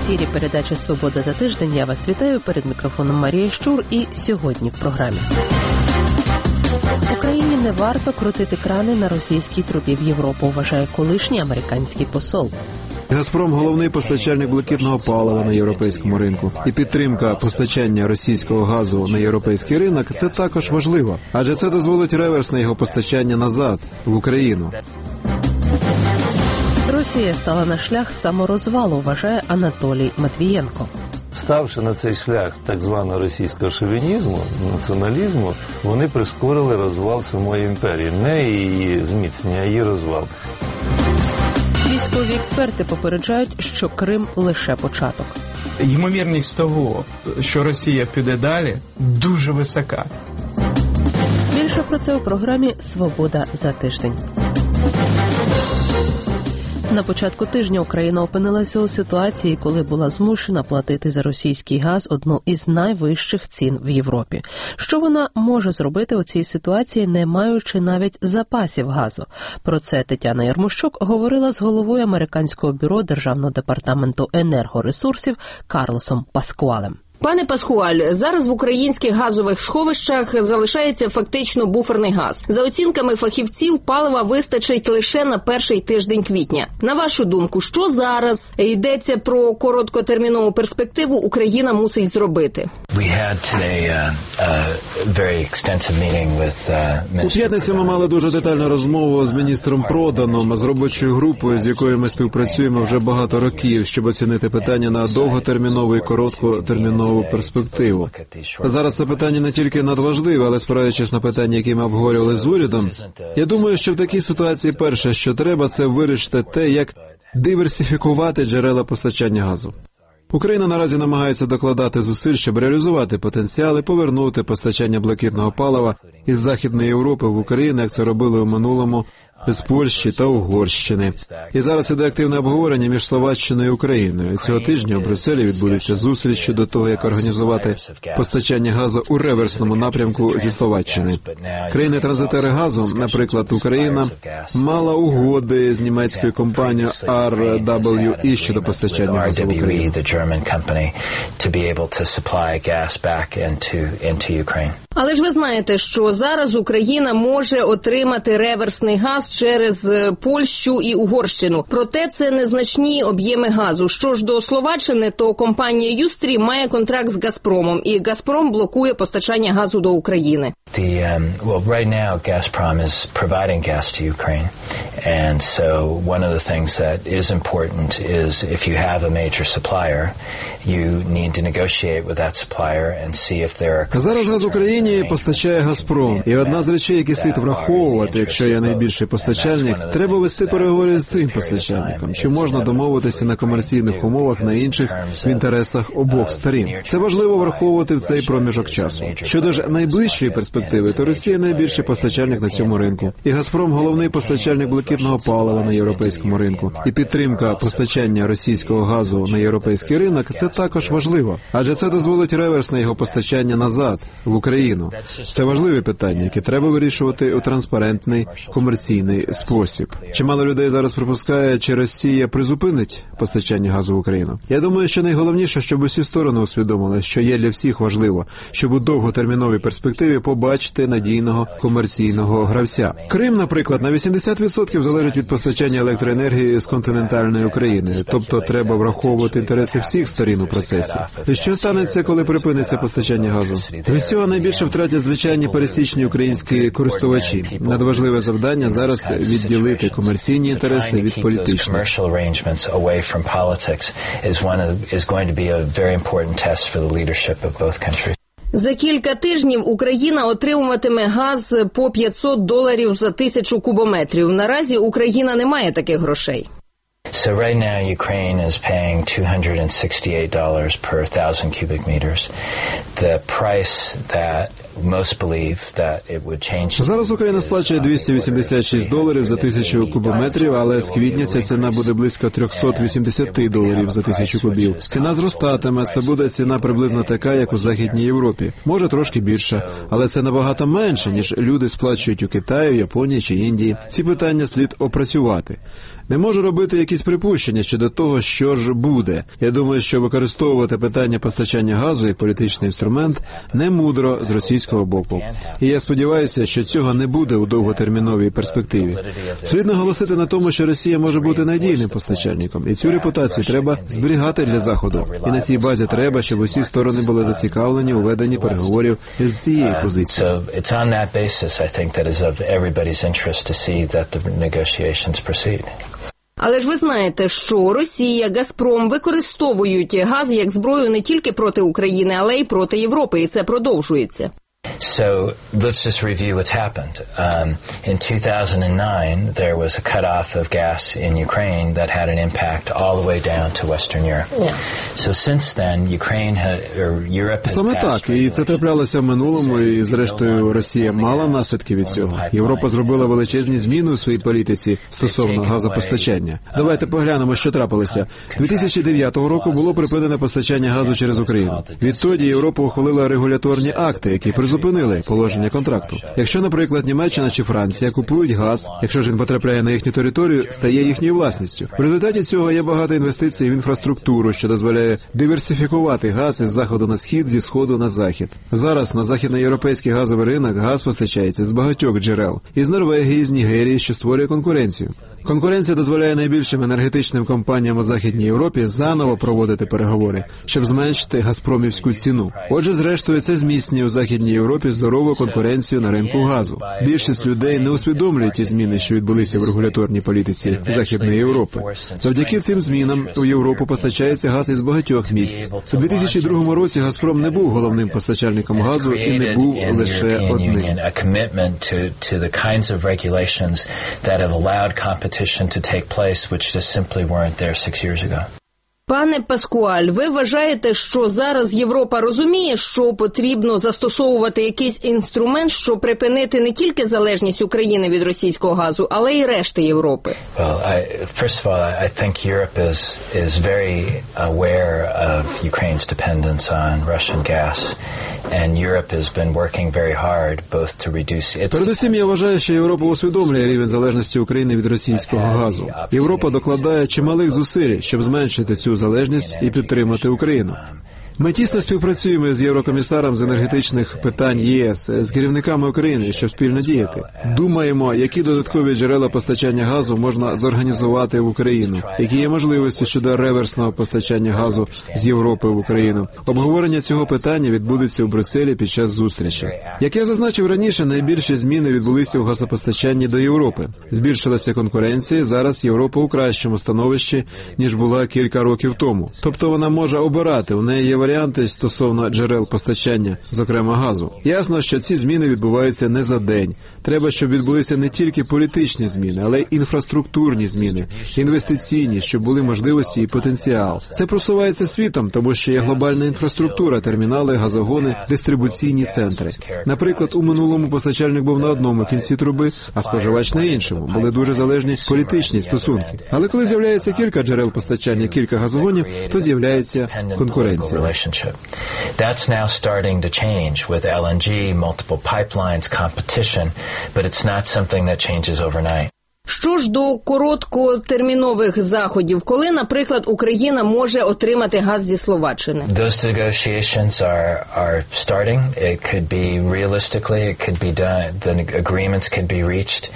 ефірі передача «Свобода за тиждень». Я вас вітаю. Перед мікрофоном Марія Щур. І сьогодні в програмі. Україні не варто крутити крани на російській трубі в Європу, вважає колишній американський посол. «Газпром» – головний постачальник блакитного палива на європейському ринку. І підтримка постачання російського газу на європейський ринок – це також важливо. Адже це дозволить реверсне його постачання назад, в Україну. Росія стала на шлях саморозвалу, вважає Анатолій Матвієнко. Ставши на цей шлях так званого російського шовінізму, націоналізму, вони прискорили розвал самої імперії. Не її зміцнення, а її розвал. Військові експерти попереджають, що Крим – лише початок. Ймовірність того, що Росія піде далі, дуже висока. Більше про це у програмі «Свобода за тиждень». На початку тижня Україна опинилася у ситуації, коли була змушена платити за російський газ одну із найвищих цін в Європі. Що вона може зробити у цій ситуації, не маючи навіть запасів газу? Про це Тетяна Ярмощук говорила з головою американського бюро Державного департаменту енергоресурсів Карлосом Паскуалем. Пане Паскуаль, зараз в українських газових сховищах залишається фактично буферний газ. За оцінками фахівців, палива вистачить лише на перший тиждень квітня. На вашу думку, що зараз йдеться про короткотермінову перспективу Україна мусить зробити? У п'ятницю ми мали дуже детальну розмову з міністром Проданом, з робочою групою, з якою ми співпрацюємо вже багато років, щоб оцінити питання на довготермінову і короткотермінову перспективу. Зараз це питання не тільки надважливе, але спираючись на питання, які ми обговорювали з урядом, я думаю, що в такій ситуації перше, що треба, це вирішити те, як диверсифікувати джерела постачання газу. Україна наразі намагається докладати зусиль, щоб реалізувати потенціал і повернути постачання блакитного палива із Західної Європи в Україну, як це робили у минулому з Польщі та Угорщини. І зараз іде активне обговорення між Словаччиною і Україною. Цього тижня у Брюсселі відбудеться зустріч щодо того, як організувати постачання газу у реверсному напрямку зі Словаччини. Країни-транзитери газу, наприклад, Україна, мала угоди з німецькою компанією RWE щодо постачання газу в Україну. Але ж ви знаєте, що зараз Україна може отримати реверсний газ через Польщу і Угорщину. Проте це незначні об'єми газу. Що ж до Словаччини, то компанія Юстрім має контракт з Газпромом, і Газпром блокує постачання газу до України. Right now Gazprom is providing gas to Ukraine. And so one of the things that is important is if you have a major supplier, you need to negotiate with that supplier and see if there are... Зараз газ Україні постачає Газпром. І одна з речей, які слід враховувати, якщо є найбільший постачальник, треба вести переговори з цим постачальником. Чи можна домовитися на комерційних умовах на інших в інтересах обох сторін. Це важливо враховувати в цей проміжок часу. Щодо ж найближчої перспективи, то Росія найбільший постачальник на цьому ринку. І Газпром – головний постачальник блакитного палива на європейському ринку. І підтримка постачання російського газу на європейський ринок – це також важливо. Адже це дозволить реверсне його постачання назад, в Україну. Це важливі питання, які треба вирішувати у транспарентний, комерційний спосіб. Чимало людей зараз припускає, чи Росія призупинить постачання газу в Україну. Я думаю, що найголовніше, щоб усі сторони усвідомили, що є для всіх важливо, щоб у довготерміновій перспективі побачити надійного комерційного гравця. Крим, наприклад, на 80% залежить від постачання електроенергії з континентальної України, тобто треба враховувати інтереси всіх сторін у процесі. І що станеться, коли припиниться постачання газу? Від цього найбільше втратять звичайні пересічні українські користувачі. Надважливе завдання зараз відділити комерційні інтереси від політичних. За кілька тижнів Україна отримуватиме газ по $500 за 1000 кубометрів. Наразі Україна не має таких грошей. So right now Ukraine is paying $268 per 1,000 cubic meters. The price that most believe that it would change. Зараз Україна сплачує $286 за 1000 кубометрів, але з квітня ця ціна буде близько $380 за 1000 кубів. Ціна зростатиме, це буде ціна приблизно така, як у Західній Європі. Може трошки більше, але це набагато менше, ніж люди сплачують у Китаї, Японії чи Індії. Ці питання слід опрацювати. Не можу робити якісь припущення щодо того, що ж буде. Я думаю, що використовувати питання постачання газу як політичний інструмент не мудро з російського боку. І я сподіваюся, що цього не буде у довготерміновій перспективі. Слід наголосити на тому, що Росія може бути надійним постачальником, і цю репутацію треба зберігати для Заходу. І на цій базі треба, щоб усі сторони були зацікавлені у веденні переговорів з цієї позиції. So it's on that basis, I think, that is of everybody's interest to see that the negotiations proceed. Але ж ви знаєте, що Росія, Газпром використовують газ як зброю не тільки проти України, але й проти Європи, і це продовжується. So let's just review what's happened. In 2009, there was a cutoff of gas in Ukraine that had an impact all the way down to Western Europe. So since then, Europe has Саме так, і це траплялося в минулому, і зрештою Росія мала наслідки від цього. Європа зробила величезні зміни у своїй політиці стосовно газопостачання. Давайте поглянемо, що трапилося. 2009 року було припинене постачання газу через Україну. Відтоді Європа ухвалила регуляторні акти, які призупинили положення контракту. Якщо, наприклад, Німеччина чи Франція купують газ, якщо ж він потрапляє на їхню територію, стає їхньою власністю. В результаті цього є багато інвестицій в інфраструктуру, що дозволяє диверсифікувати газ із заходу на схід, зі сходу на захід. Зараз на західноєвропейський газовий ринок газ постачається з багатьох джерел. Із Норвегії, з Нігерії, що створює конкуренцію. Конкуренція дозволяє найбільшим енергетичним компаніям у Західній Європі заново проводити переговори, щоб зменшити газпромівську ціну. Отже, зрештою, це зміцнює у Західній Європі здорову конкуренцію на ринку газу. Більшість людей не усвідомлюють ті зміни, що відбулися в регуляторній політиці Західної Європи. Завдяки цим змінам у Європу постачається газ із багатьох місць. У 2002 році Газпром не був головним постачальником газу і не був лише одним. To take place, which just simply weren't there 6 years ago. Пане Паскуаль, ви вважаєте, що зараз Європа розуміє, що потрібно застосовувати якийсь інструмент, щоб припинити не тільки залежність України від російського газу, але й решти Європи? Well, first of all, I think Europe is very aware of Ukraine's dependence on Russian gas, and Europe has been working very hard both to reduce its. Передусім, я вважаю, що Європа усвідомлює рівень залежності України від російського газу. Європа докладає чималих зусиль, щоб зменшити цю залежність і підтримати Україну. Ми тісно співпрацюємо з єврокомісаром з енергетичних питань ЄС, з керівниками України, щоб спільно діяти. Думаємо, які додаткові джерела постачання газу можна зорганізувати в Україну, які є можливості щодо реверсного постачання газу з Європи в Україну. Обговорення цього питання відбудеться у Брюсселі під час зустрічі. Як я зазначив раніше, найбільші зміни відбулися у газопостачанні до Європи. Збільшилася конкуренція, зараз Європа у кращому становищі, ніж була кілька років тому. Тобто вона може обирати, у неї є варіанти стосовно джерел постачання, зокрема газу. Ясно, що ці зміни відбуваються не за день. Треба, щоб відбулися не тільки політичні зміни, але й інфраструктурні зміни, інвестиційні, щоб були можливості і потенціал. Це просувається світом, тому що є глобальна інфраструктура, термінали, газогони, дистрибуційні центри. Наприклад, у минулому постачальник був на одному кінці труби, а споживач на іншому. Були дуже залежні політичні стосунки. Але коли з'являється кілька джерел постачання, кілька газогонів, то з'являється конкуренція. That's now starting to change with LNG, multiple pipelines, competition, but it's not something that changes overnight. Що ж до короткотермінових заходів, коли, наприклад, Україна може отримати газ зі Словаччини? Those negotiations are starting. It could be realistically, it could be done, the agreements could be reached.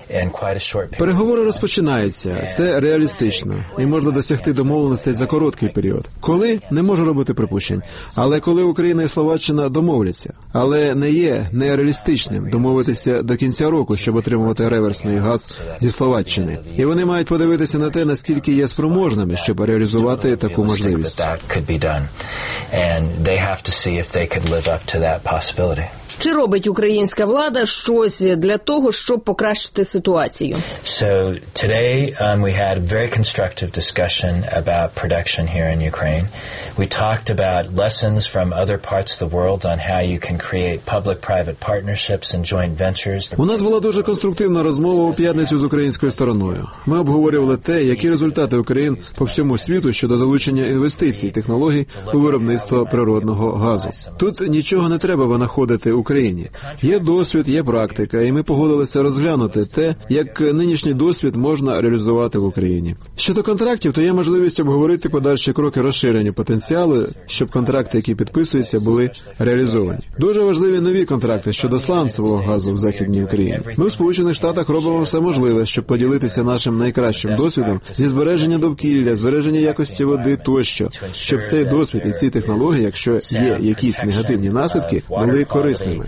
Переговори розпочинаються. Це реалістично. І можна досягти домовленостей за короткий період. Коли? Не можу робити припущень. Але коли Україна і Словаччина домовляться. Але не є нереалістичним домовитися до кінця року, щоб отримувати реверсний газ зі Словаччини. І вони мають подивитися на те, наскільки є спроможними, щоб реалізувати таку можливість. And they have to see if they could live up to that possibility. Чи робить українська влада щось для того, щоб покращити ситуацію? So today we had a very constructive discussion about production here in Ukraine. We talked about lessons from other parts of the world on how you can create public-private partnerships and joint ventures. У нас була дуже конструктивна розмова у п'ятницю з українською стороною. Ми обговорювали те, які результати України по всьому світу щодо залучення інвестицій, технологій у виробництво природного газу. Тут нічого не треба винаходити Україні. Є досвід, є практика, і ми погодилися розглянути те, як нинішній досвід можна реалізувати в Україні. Щодо контрактів, то є можливість обговорити подальші кроки розширення потенціалу, щоб контракти, які підписуються, були реалізовані. Дуже важливі нові контракти щодо сланцевого газу в Західній Україні. Ми в Сполучених Штатах робимо все можливе, щоб поділитися нашим найкращим досвідом зі збереження довкілля, збереження якості води тощо, щоб цей досвід і ці технології, якщо є якісь негативні наслідки, були корисними.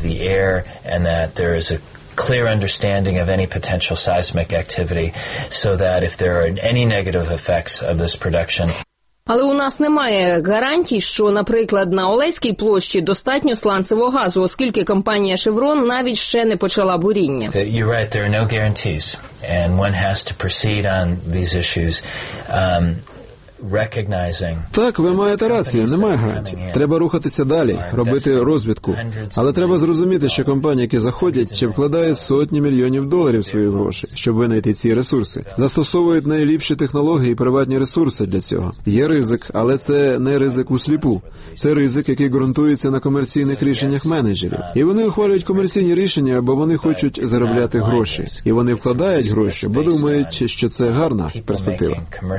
Clear understanding of any potential seismic activity so that if there are any negative effects of this production. Але у нас немає гарантій, що, наприклад, на Олеській площі достатньо сланцевого газу, оскільки компанія Chevron навіть ще не почала буріння. You're right, there are no guarantees, and one has to proceed on these issues. Так, ви маєте рацію, немає гарантій. Треба рухатися далі, робити розвідку. Але треба зрозуміти, що компанії, які заходять, чи вкладають сотні мільйонів доларів своїх грошей, щоб винайти ці ресурси. Застосовують найліпші технології і приватні ресурси для цього. Є ризик, але це не ризик усліпу. Це ризик, який ґрунтується на комерційних рішеннях менеджерів. І вони ухвалюють комерційні рішення, бо вони хочуть заробляти гроші. І вони вкладають гроші, бо думають, що це гарна перспектива.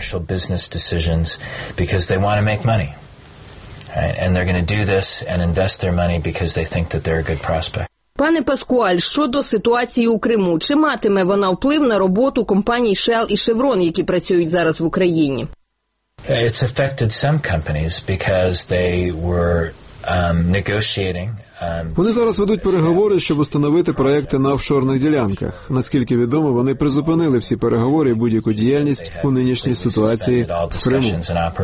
Because they want to make money. Right? And they're going to do this and invest their money because they think that they're a good prospect. Пане Паскуаль, щодо ситуації у Криму, чи матиме вона вплив на роботу компаній Shell і Chevron, які працюють зараз в Україні? It's affected some companies because they were negotiating. Вони зараз ведуть переговори, щоб установити проекти на офшорних ділянках. Наскільки відомо, вони призупинили всі переговори і будь-яку діяльність у нинішній ситуації в Криму.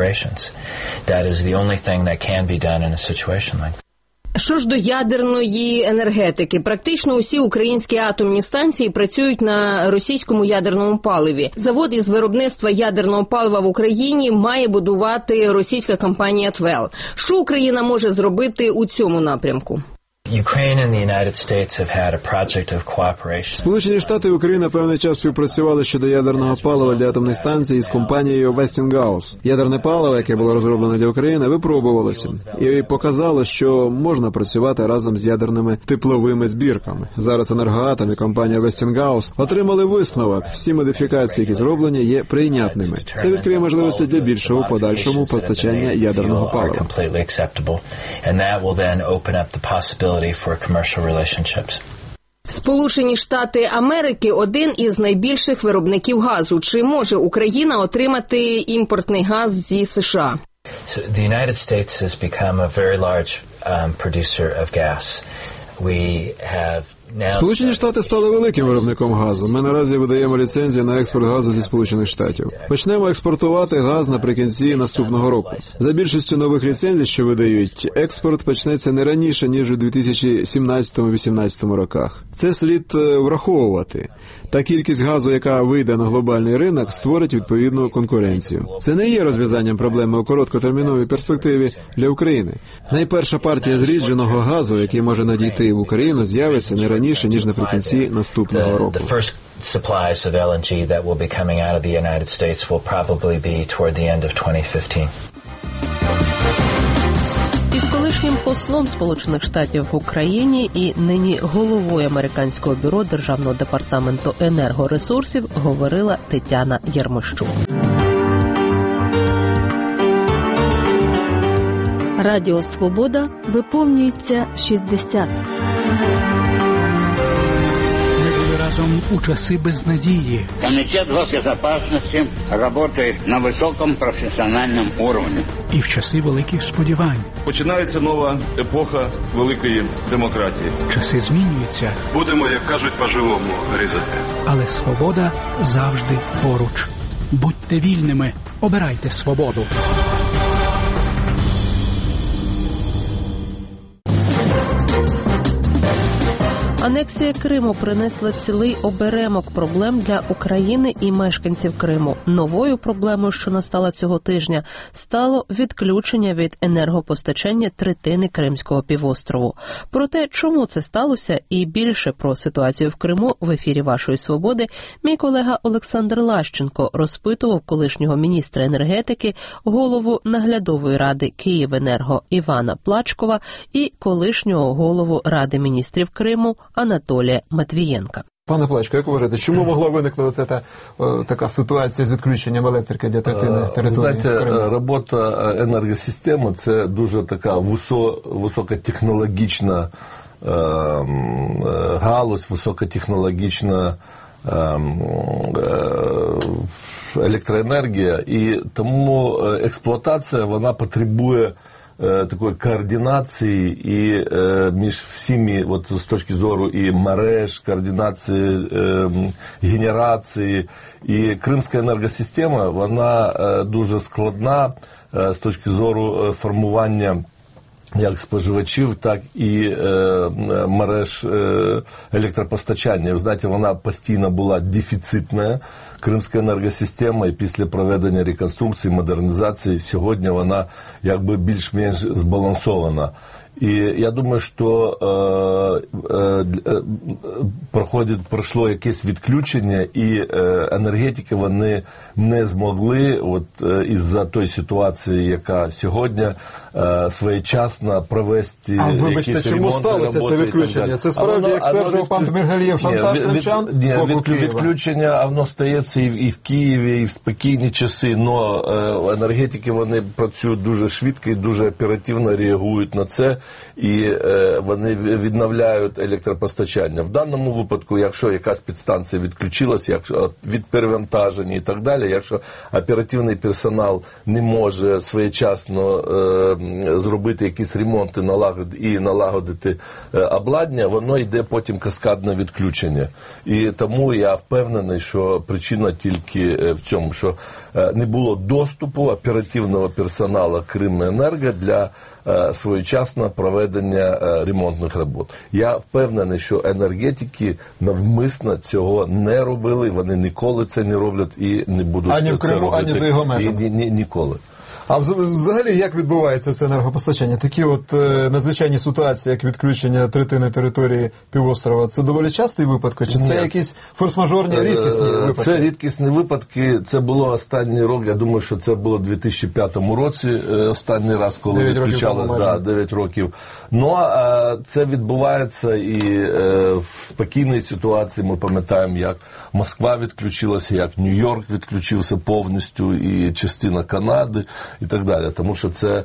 Що ж до ядерної енергетики, практично усі українські атомні станції працюють на російському ядерному паливі. Завод із виробництва ядерного палива в Україні має будувати російська компанія «Твел». Що Україна може зробити у цьому напрямку? Сполучені Штати і Україна певний час співпрацювали щодо ядерного палива для атомних станцій з компанією Westinghouse. Ядерне паливо, яке було розроблене для України, випробувалося і показало, що можна працювати разом з ядерними тепловими збірками. Зараз «Енергоатом» і компанія Westinghouse отримали висновок. Всі модифікації, які зроблені, є прийнятними. Це відкриє можливості для більшого подальшому постачання ядерного палива. For commercial relationships. Сполучені Штати Америки – один із найбільших виробників газу. Чи може Україна отримати імпортний газ зі США? So the United States has become a very large producer of gas. We have Сполучені Штати стали великим виробником газу. Ми наразі видаємо ліцензії на експорт газу зі Сполучених Штатів. Почнемо експортувати газ наприкінці наступного року. За більшістю нових ліцензій, що видають, експорт почнеться не раніше, ніж у 2017-2018 роках. Це слід враховувати. Та кількість газу, яка вийде на глобальний ринок, створить відповідну конкуренцію. Це не є розв'язанням проблеми у короткотерміновій перспективі для України. Найперша партія зрідженого газу, який може надійти в Україну, з'явиться не раніше, ніж наприкінці наступного року. Supplies of LNG that will be coming out of the United States will probably be toward the end of 2015. Із колишнім послом Сполучених Штатів в Україні і нині головою американського бюро Державного департаменту енергоресурсів говорила Тетяна Ярмощук. Радіо «Свобода» виповнюється 60. Разом у часи безнадії. Комитет госбезопасности работает на высоком профессиональном уровне. І в часи великих сподівань. Починається нова епоха великої демократії. Часи змінюються. Будемо, як кажуть, по-живому різати. Але свобода завжди поруч. Будьте вільними, обирайте свободу. Анексія Криму принесла цілий оберемок проблем для України і мешканців Криму. Новою проблемою, що настала цього тижня, стало відключення від енергопостачання третини Кримського півострову. Про те, чому це сталося, і більше про ситуацію в Криму в ефірі «Вашої свободи» мій колега Олександр Лащенко розпитував колишнього міністра енергетики, голову наглядової ради «Київенерго» Івана Плачкова і колишнього голову Ради міністрів Криму Анатолія Матвієнка. Пане Плачко, як вважаєте, чому могла виникнути така ситуація з відключенням електрики для третини території Криму? Знаєте, робота енергосистеми – це дуже така високотехнологічна галузь, високотехнологічна електроенергія, і тому експлуатація, вона потребує такої координації і між всіми, от з точки зору і мереж, координації генерації. І кримська енергосистема, вона дуже складна з точки зору формування як споживачів, так і мереж електропостачання. Ви знаєте, вона постійно була дефіцитна, кримська енергосистема, і після проведення реконструкції, модернізації, сьогодні вона якби більш-менш збалансована. І я думаю, що пройшло якесь відключення, і енергетики вони не змогли, от із-за тої ситуації, яка сьогодні, своєчасно провести якісь ремонти. А вибачте, чому сталося це відключення? Це справді, як стверджував пан Тмиргалієв, шантаж кримчан з боку Києва? Відключення, воно стається і в Києві, і в спокійні часи, але енергетики вони працюють дуже швидко і дуже оперативно реагують на це. І вони відновляють електропостачання. В даному випадку, якщо якась підстанція відключилася, якщо від перевантаження і так далі, якщо оперативний персонал не може своєчасно зробити якісь ремонти і налагодити обладнання, воно йде потім каскадне відключення. І тому я впевнений, що причина тільки в цьому, що не було доступу оперативного персоналу Крименерго для своєчасного проведення ремонтних робот. Я впевнений, що енергетики навмисно цього не робили, вони ніколи це не роблять і не будуть це робити. Ані в Криму, ані за його межами. Ніколи. А взагалі, як відбувається це енергопостачання? Такі от надзвичайні ситуації, як відключення третини території півострова, це доволі часті випадки? Чи це якісь форс-мажорні, рідкісні випадки? Це рідкісні випадки. Це було останній рік, я думаю, що це було у 2005 році, останній раз, коли відключалось 9 років. Ну, а це відбувається і в спокійній ситуації. Ми пам'ятаємо, як Москва відключилася, як Нью-Йорк відключився повністю, і частина Канади, і так далі. Тому що це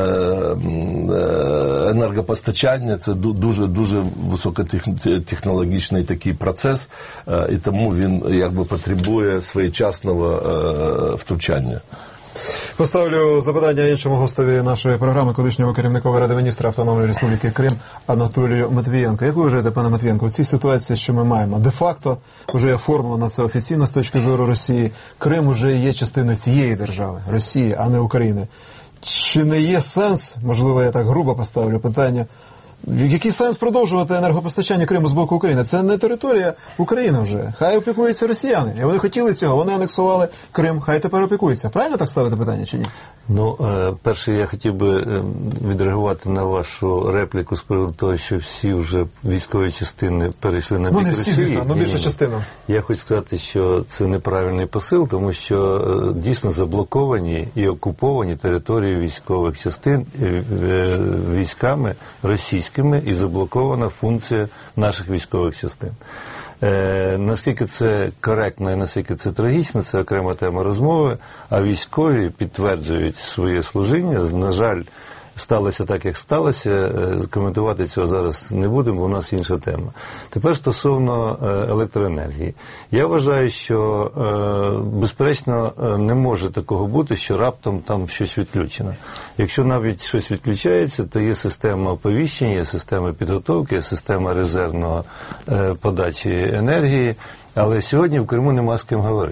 енергопостачання, це дуже високотехнологічний такий процес, і тому він якби потребує своєчасного втручання. Поставлю запитання іншому гостеві нашої програми, колишньому керівнику Ради міністрів Автономної Республіки Крим Анатолію Матвієнку. Як ви вважаєте, пане Матвієнку, в цій ситуації, що ми маємо? Де-факто вже оформлено це офіційно з точки зору Росії. Крим вже є частиною цієї держави, Росії, а не України. Чи не є сенс, можливо, я так грубо поставлю питання, який сенс продовжувати енергопостачання Криму з боку України? Це не територія України вже. Хай опікуються росіяни. І вони хотіли цього, вони анексували Крим, хай тепер опікуються. Правильно так ставити питання чи ні? Ну, перше, я хотів би відреагувати на вашу репліку з приводу того, що всі вже військові частини перейшли на бік Росії. Ну, не всі, звісно, але більша частина. Я хочу сказати, що це неправильний посил, тому що дійсно заблоковані і окуповані території військових частин військами російськими, і заблокована функція наших військових частин. Наскільки це коректно і наскільки це трагічно, це окрема тема розмови, а військові підтверджують своє служіння. На жаль, сталося так, як сталося, коментувати цього зараз не будемо, бо у нас інша тема. Тепер стосовно електроенергії. Я вважаю, що, безперечно, не може такого бути, що раптом там щось відключено. Якщо навіть щось відключається, то є система оповіщення, є система підготовки, є система резервного подачі енергії, але сьогодні в Криму нема з ким говорити.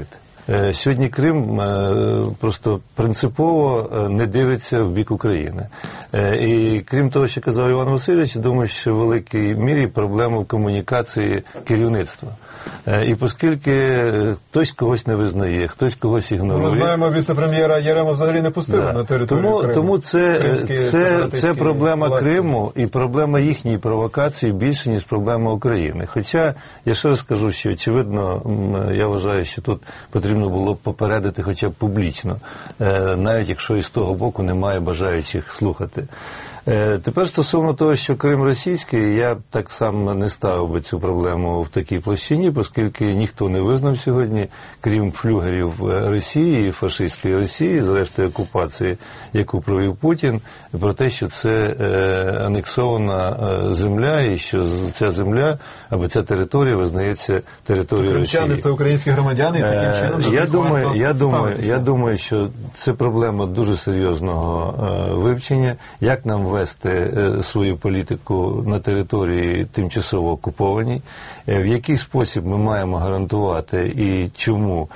Сьогодні Крим просто принципово не дивиться в бік України. І крім того, що казав Іван Васильович, думаю, що в великій мірі проблема в комунікації керівництва. І оскільки хтось когось не визнає, хтось когось ігнорує. Ми знаємо, віце-прем'єра Ярема взагалі не пустили на територію Криму. Тому це проблема Криму і проблема їхньої провокації більше, ніж проблема України. Хоча, я ще раз скажу, що очевидно, я вважаю, що тут потрібно було б попередити хоча б публічно, навіть якщо і з того боку немає бажаючих слухати. Тепер стосовно того, що Крим російський, я б так само не ставив би цю проблему в такій площині, оскільки ніхто не визнав сьогодні, крім флюгерів Росії, фашистської Росії, зрештою окупації, яку провів Путін, про те, що це анексована земля і що ця земля або ця територія визнається територією Росії. Кримчани – це українські громадяни, і таким чином я думаю, що це проблема дуже серйозного вивчення, як нам вести свою політику на території тимчасово окупованій, в який спосіб ми маємо гарантувати і чому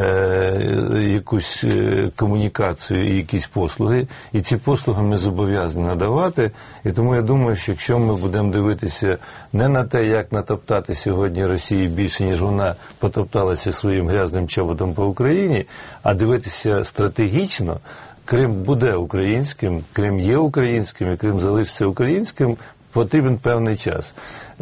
якусь комунікацію і якісь послуги, і ці послуги ми зобов'язані надавати, і тому я думаю, що якщо ми будемо дивитися не на те, як натоптати сьогодні Росії більше, ніж вона потопталася своїм грязним чоботом по Україні, а дивитися стратегічно, Крим буде українським, Крим є українським, і Крим залишиться українським, потрібен певний час.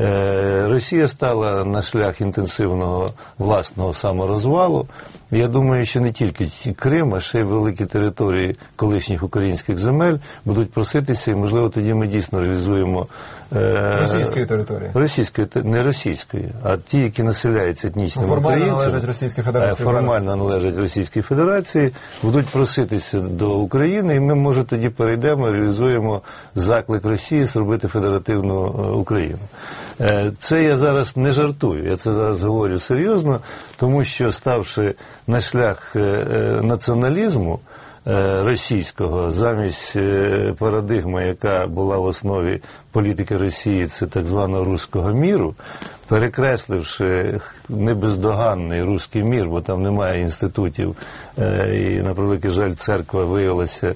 Росія стала на шлях інтенсивного власного саморозвалу. Я думаю, що не тільки Крим, а ще й великі території колишніх українських земель будуть проситися, і, можливо, тоді ми дійсно реалізуємо російської території. Не російської, а ті, які населяються етнічними українцями. Належать Російській Федерації. Формально належать Російській Федерації, будуть проситися до України, і ми, може, тоді перейдемо, реалізуємо заклик Росії зробити федеративну Україну. Це я зараз не жартую, я це зараз говорю серйозно, тому що, ставши на шлях націоналізму російського, замість парадигми, яка була в основі політики Росії, це так званого руського міру, перекресливши небездоганний руський мір, бо там немає інститутів, і, на превеликий жаль, церква виявилася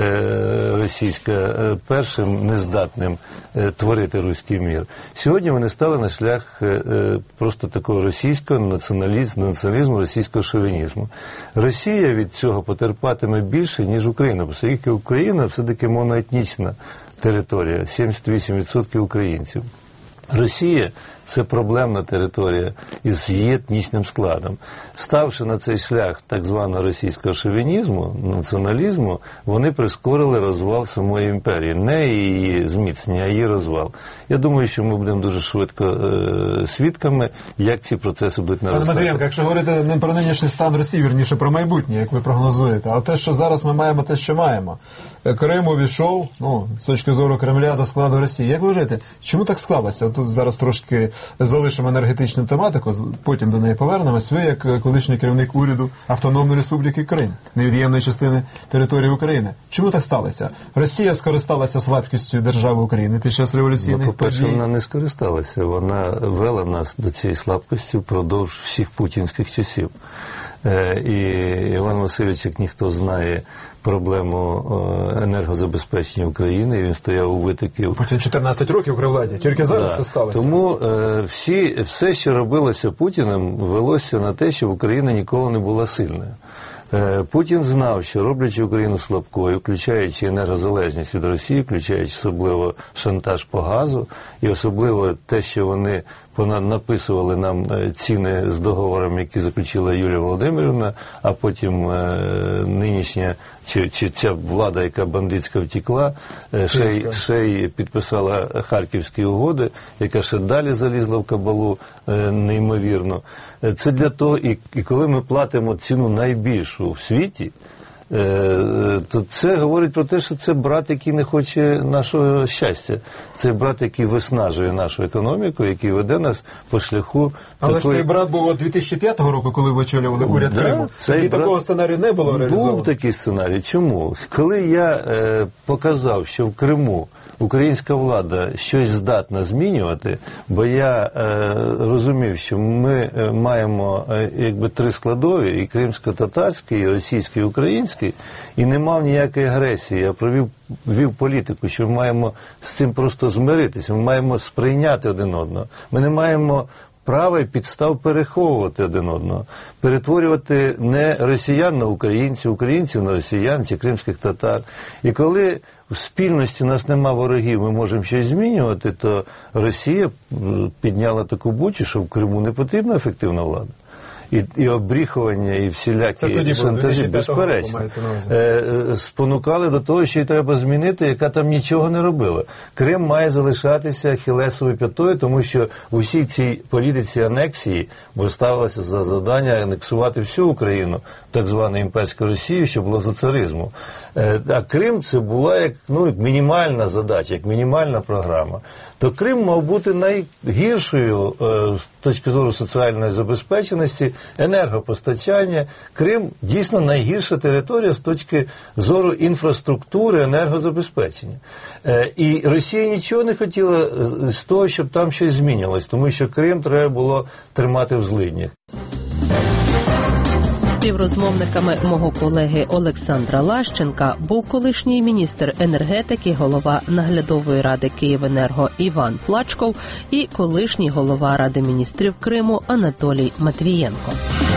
російська першим нездатним творити руський мір. Сьогодні вони стали на шлях просто такого російського націоналізму, російського шовінізму. Росія від цього потерпатиме більше, ніж Україна, оскільки Україна все-таки моноетнічна територія, 78% українців. Росія – це проблемна територія із її етнічним складом. Ставши на цей шлях так званого російського шовінізму, націоналізму, вони прискорили розвал самої імперії. Не її зміцнення, а її розвал. Я думаю, що ми будемо дуже швидко свідками, як ці процеси будуть наростати. Пане Матвієнко, якщо говорити не про нинішній стан Росії, вірніше про майбутнє, як ви прогнозуєте, а те, що зараз ми маємо, те, що маємо. Крим увійшов, з точки зору Кремля, до складу Росії. Як ви вважаєте, чому так склалося? Тут зараз трошки залишимо енергетичну тематику, потім до неї повернемось. Ви, як колишній керівник уряду Автономної Республіки Крим, невід'ємної частини території України. Чому так сталося? Росія скористалася слабкістю держави України під час революційних подій? По-перше, вона не скористалася. Вона вела нас до цієї слабкості впродовж всіх путінських часів. І Іван Васильович, як ніхто знає проблему енергозабезпечення України, він стояв у витоків. Путін 14 років при владі, тільки зараз це сталося. Тому все, що робилося Путіним, велося на те, що Україна ніколи не була сильною. Путін знав, що роблячи Україну слабкою, включаючи енергозалежність від Росії, включаючи особливо шантаж по газу, і особливо те, що вони написували нам ціни з договорами, які заключила Юлія Володимирівна, а потім нинішня чи ця влада, яка бандитська втекла, ще й підписала Харківські угоди, яка ще далі залізла в кабалу неймовірно. Це для того, і коли ми платимо ціну найбільшу в світі, то це говорить про те, що це брат, який не хоче нашого щастя. Це брат, який виснажує нашу економіку, який веде нас по шляху. Але ж цей брат був 2005 року, коли ви очолювали уряд Криму. Тоді такого сценарію не було реалізовано? Був такий сценарій. Чому? Коли я показав, що в Криму українська влада щось здатна змінювати, бо я розумів, що ми маємо якби три складові, і кримсько-татарський, і російський, і український, і не мав ніякої агресії. Я вів політику, що ми маємо з цим просто змиритися, ми маємо сприйняти один одного. Ми не маємо права і підстав переховувати один одного, перетворювати не росіян на українців, українців на росіян чи кримських татар. І коли в спільності у нас нема ворогів, ми можемо щось змінювати, то Росія підняла таку бучу, що в Криму не потрібна ефективна влада. І обріхування, і всілякі шантажі, безперечно, спонукали до того, що її треба змінити, яка там нічого не робила. Крим має залишатися ахіллесовою п'ятою, тому що у всій цій політиці анексії, бо ставилося за завдання анексувати всю Україну, так звану імперську Росію, що було за царизму. А Крим це була як мінімальна задача, як мінімальна програма. То Крим мав бути найгіршою з точки зору соціальної забезпеченості, енергопостачання. Крим дійсно найгірша територія з точки зору інфраструктури, енергозабезпечення. І Росія нічого не хотіла з того, щоб там щось змінилось, тому що Крим треба було тримати в злиднях. Співрозмовниками мого колеги Олександра Лащенка був колишній міністр енергетики, голова наглядової ради «Київенерго» Іван Плачков і колишній голова Ради міністрів Криму Анатолій Матвієнко.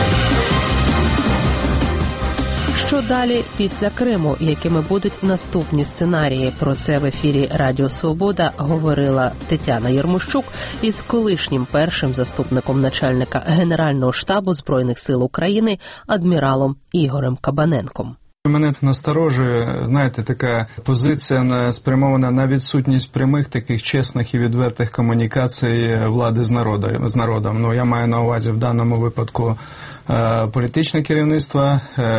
Що далі після Криму? Якими будуть наступні сценарії? Про це в ефірі Радіо Свобода говорила Тетяна Єрмощук із колишнім першим заступником начальника Генерального штабу Збройних сил України адміралом Ігорем Кабаненком. Мене насторожує, знаєте, така позиція спрямована на відсутність прямих таких чесних і відвертих комунікацій влади з народом. Ну, я маю на увазі в даному випадку політичне керівництво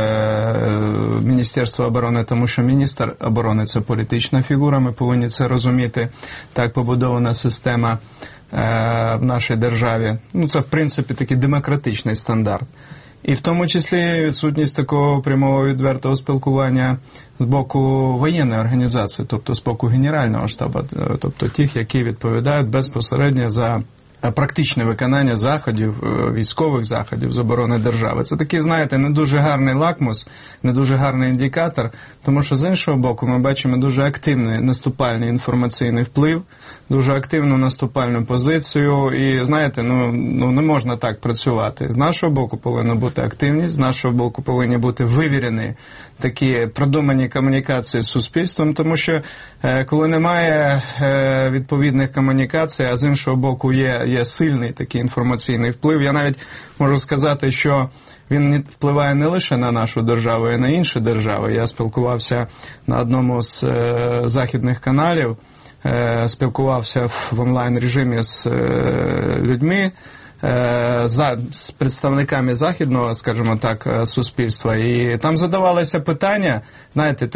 Міністерства оборони, тому що міністр оборони – це політична фігура, ми повинні це розуміти. Так побудована система в нашій державі. Ну, це, в принципі, такий демократичний стандарт. І в тому числі відсутність такого прямого відвертого спілкування з боку воєнної організації, тобто з боку Генерального штабу, тобто тих, які відповідають безпосередньо за практичне виконання заходів, військових заходів з оборони держави. Це такий, знаєте, не дуже гарний лакмус, не дуже гарний індикатор, тому що з іншого боку ми бачимо дуже активний наступальний інформаційний вплив, дуже активну наступальну позицію і, знаєте, ну не можна так працювати. З нашого боку повинна бути активність, з нашого боку повинні бути вивірені такі продумані комунікації з суспільством, тому що коли немає відповідних комунікацій, а з іншого боку є сильний такий інформаційний вплив, я навіть можу сказати, що він впливає не лише на нашу державу, а й на інші держави. Я спілкувався на одному з західних каналів, спілкувався в онлайн-режимі з людьми, з представниками західного, скажімо так, суспільства. І там задавалися питання, знаєте,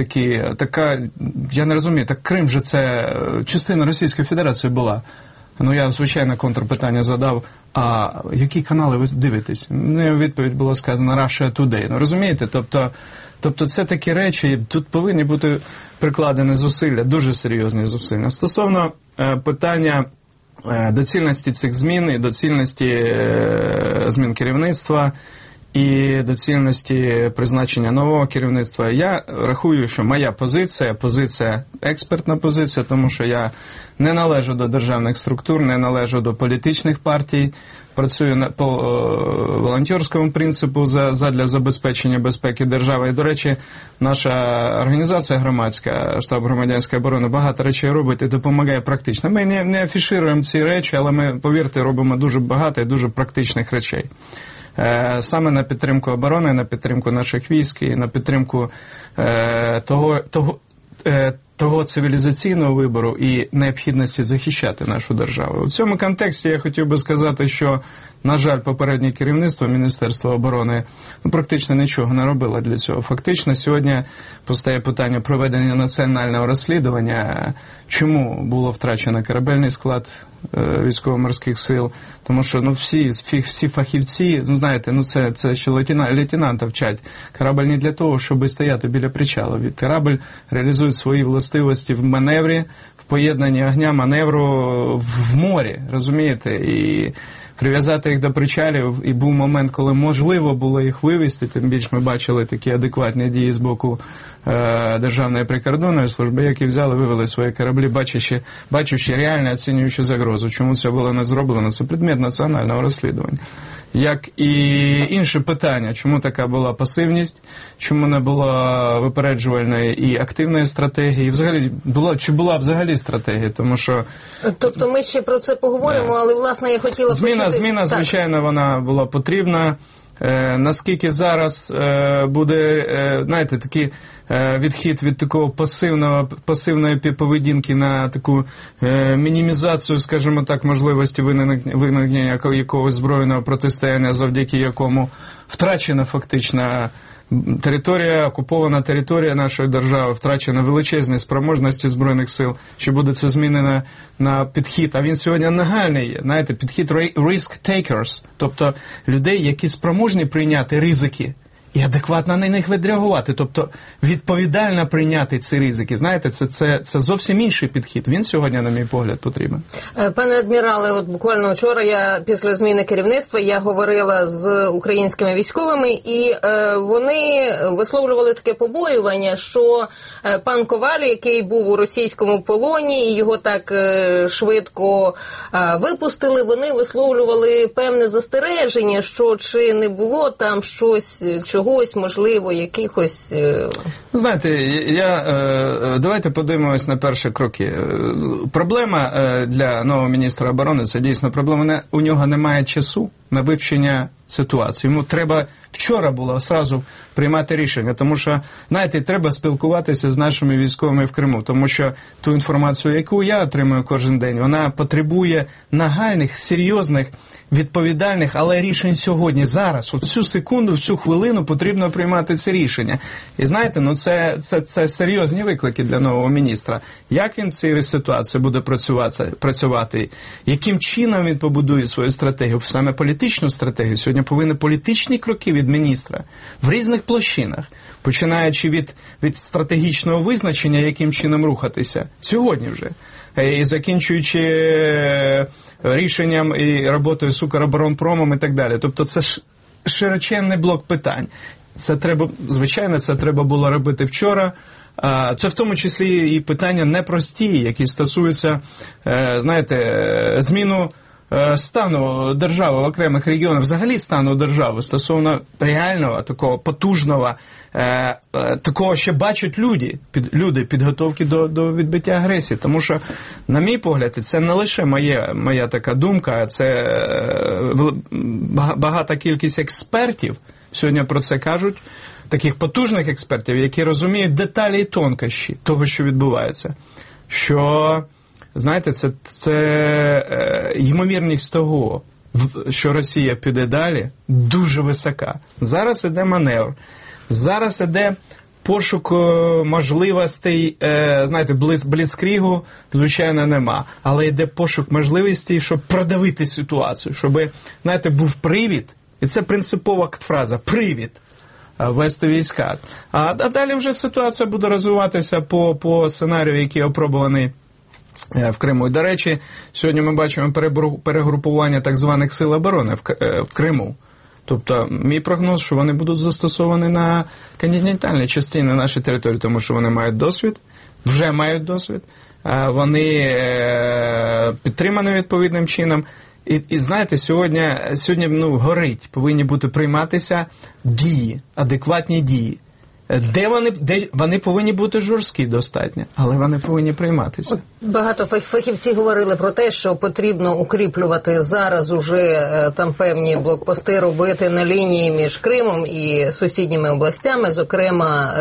я не розумію, так Крим же це частина Російської Федерації була. Ну, я, звичайно, контрпитання задав, а які канали ви дивитесь? Мені відповідь було сказано Russia Today. Ну, розумієте? Тобто це такі речі, тут повинні бути прикладені зусилля, дуже серйозні зусилля. Стосовно питання доцільності цих змін і доцільності змін керівництва і доцільності призначення нового керівництва. Я рахую, що моя позиція експертна позиція, тому що я не належу до державних структур, не належу до політичних партій, працюю по волонтерському принципу задля забезпечення безпеки держави. І, до речі, наша організація громадська, штаб громадянської оборони, багато речей робить і допомагає практично. Ми не афішуємо ці речі, але ми, повірте, робимо дуже багато і дуже практичних речей. Саме на підтримку оборони, на підтримку наших військ і на підтримку того цивілізаційного вибору і необхідності захищати нашу державу. У цьому контексті я хотів би сказати, що, на жаль, попереднє керівництво Міністерства оборони практично нічого не робило для цього. Фактично, сьогодні постає питання проведення національного розслідування, чому було втрачено корабельний склад військово-морських сил, тому що всі фахівці, знаєте, це ще лейтенанта вчать. Корабль не для того, щоб стояти біля причалу. Корабль реалізує свої властивості в маневрі, в поєднанні огня, маневру в морі, розумієте? І прив'язати їх до причалів, і був момент, коли можливо було їх вивезти, тим більше ми бачили такі адекватні дії з боку Державної прикордонної служби, які взяли, вивели свої кораблі, бачачи реально оцінюючи загрозу. Чому це було не зроблено? Це предмет національного розслідування. Як і інші питання, чому така була пасивність, чому не було випереджувальної і активної стратегії, взагалі чи була взагалі стратегія, тому що... Тобто ми ще про це поговоримо, але, власне, я хотіла почути... Зміна, звичайно, вона була потрібна. Наскільки зараз буде, знаєте, такий відхід від такого пасивної поведінки на таку мінімізацію, скажімо так, можливості виникнення якогось збройного протистояння, завдяки якому втрачена фактично територія, окупована територія нашої держави, втрачена величезні спроможності Збройних сил, чи буде це змінено на підхід, а він сьогодні нагальний є, знаєте, підхід risk takers, тобто людей, які спроможні прийняти ризики і адекватно на них відреагувати, тобто відповідально прийняти ці ризики. Знаєте, це зовсім інший підхід. Він сьогодні, на мій погляд, потрібен. Пане адмірале, от буквально вчора після зміни керівництва я говорила з українськими військовими, і вони висловлювали таке побоювання, що пан Коваль, який був у російському полоні, і його так швидко випустили, вони висловлювали певне застереження, що чи не було там чогось, можливо, якихось... Знаєте, давайте подивимось на перші кроки. Проблема для нового міністра оборони, це дійсно проблема, у нього немає часу на вивчення ситуації. Йому треба вчора було одразу приймати рішення, тому що, знаєте, треба спілкуватися з нашими військовими в Криму, тому що ту інформацію, яку я отримую кожен день, вона потребує нагальних, серйозних, відповідальних, але рішень сьогодні, зараз, от цю секунду, в цю хвилину потрібно приймати це рішення. І знаєте, це серйозні виклики для нового міністра. Як він в цій ситуації буде працювати? Яким чином він побудує свою стратегію? Саме політичну стратегію. Сьогодні повинні політичні кроки від міністра в різних площинах, починаючи від стратегічного визначення, яким чином рухатися. Сьогодні вже. І закінчуючи рішенням і роботою з Укроборонпромом і так далі. Тобто це широченний блок питань. Звичайно, це треба було робити вчора. Це в тому числі і питання непрості, які стосуються, знаєте, зміну стану держави в окремих регіонах, взагалі стану держави, стосовно реального, такого потужного, такого, що бачать люди підготовки до відбиття агресії. Тому що, на мій погляд, це не лише моя така думка, це багата кількість експертів сьогодні про це кажуть, таких потужних експертів, які розуміють деталі і тонкощі того, що відбувається. Що, знаєте, це ймовірність того, що Росія піде далі, дуже висока. Зараз іде маневр. Зараз іде пошук можливостей, знаєте, бліцкрігу, звичайно, нема. Але йде пошук можливостей, щоб продавити ситуацію, щоб, знаєте, був привід, і це принципова фраза, привід, вести війська. А далі вже ситуація буде розвиватися по сценарію, який опробуваний в Криму. І, до речі, сьогодні ми бачимо перегрупування так званих сил оборони в Криму. Тобто, мій прогноз, що вони будуть застосовані на континентальній частині нашої території, тому що вони мають досвід, вже мають досвід, вони підтримані відповідним чином. І знаєте, сьогодні горить, повинні бути прийматися дії, адекватні дії. Де вони повинні бути жорсткі достатньо, але вони повинні прийматися. Багато фахівців говорили про те, що потрібно укріплювати зараз уже там певні блокпости робити на лінії між Кримом і сусідніми областями, зокрема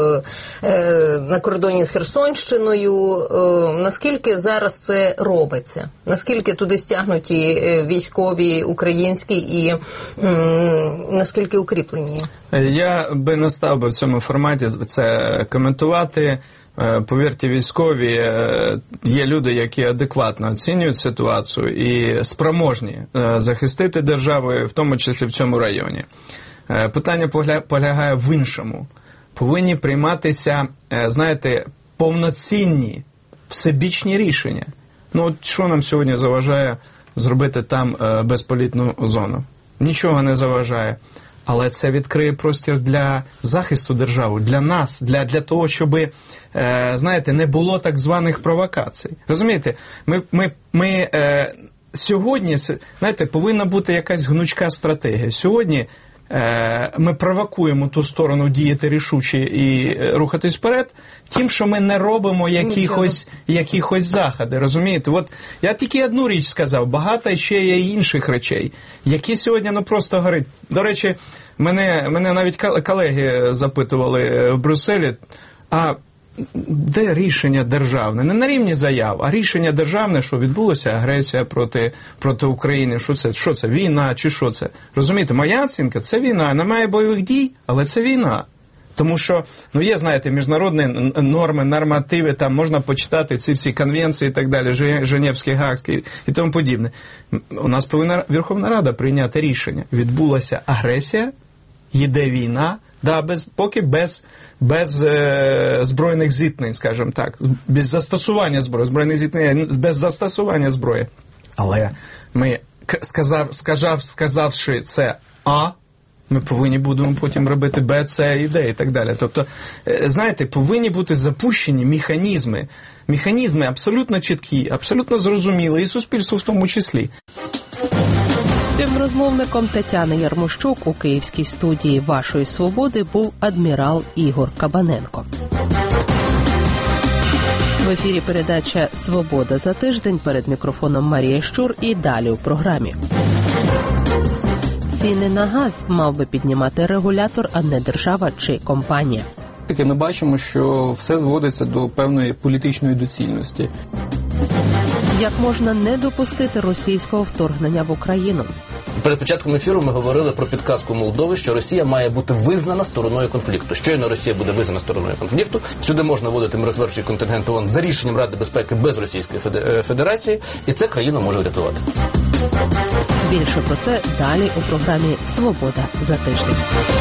на кордоні з Херсонщиною. Наскільки зараз це робиться? Наскільки туди стягнуті військові українські і наскільки укріплені? Я би не став би в цьому форматі це коментувати. Повірте, військові, є люди, які адекватно оцінюють ситуацію і спроможні захистити державу, в тому числі в цьому районі. Питання полягає в іншому. Повинні прийматися, знаєте, повноцінні, всебічні рішення. Ну, от що нам сьогодні заважає зробити там безполітну зону? Нічого не заважає. Але це відкриє простір для захисту держави, для нас, для того, щоб, знаєте, не було так званих провокацій. Розумієте, ми сьогодні, знаєте, повинна бути якась гнучка стратегія. Сьогодні ми провокуємо ту сторону діяти рішуче і рухатись вперед, тим, що ми не робимо якихось заходи, розумієте? От я тільки одну річ сказав, багато ще є інших речей, які сьогодні просто горять. До речі, мене навіть колеги запитували в Брюсселі, а де рішення державне? Не на рівні заяв, а рішення державне, що відбулося агресія проти України. Що це? Війна чи що це? Розумієте, моя оцінка – це війна. Немає бойових дій, але це війна. Тому що, є, знаєте, міжнародні норми, нормативи, там можна почитати ці всі конвенції і так далі, Женевські, Гаагські і тому подібне. У нас повинна Верховна Рада прийняти рішення. Відбулася агресія, йде війна, поки без збройних зіткнень, скажімо так, без застосування зброї, збройних зіткнень, без застосування зброї. Але ми, сказавши це А, ми повинні будемо потім робити Б, С і Д і так далі. Тобто, знаєте, повинні бути запущені механізми абсолютно чіткі, абсолютно зрозумілі, і суспільству в тому числі. Співрозмовником Тетяни Ярмощук у київській студії «Вашої свободи» був адмірал Ігор Кабаненко. В ефірі передача «Свобода за тиждень», перед мікрофоном Марія Щур і далі у програмі. Ціни на газ мав би піднімати регулятор, а не держава чи компанія. Ми бачимо, що все зводиться до певної політичної доцільності. Як можна не допустити російського вторгнення в Україну? Перед початком ефіру ми говорили про підказку Молдови, що Росія має бути визнана стороною конфлікту. Щойно Росія буде визнана стороною конфлікту, сюди можна вводити миротворчий контингент ООН за рішенням Ради безпеки без Російської Федерації, і це країну може врятувати. Більше про це далі у програмі «Свобода за тиждень».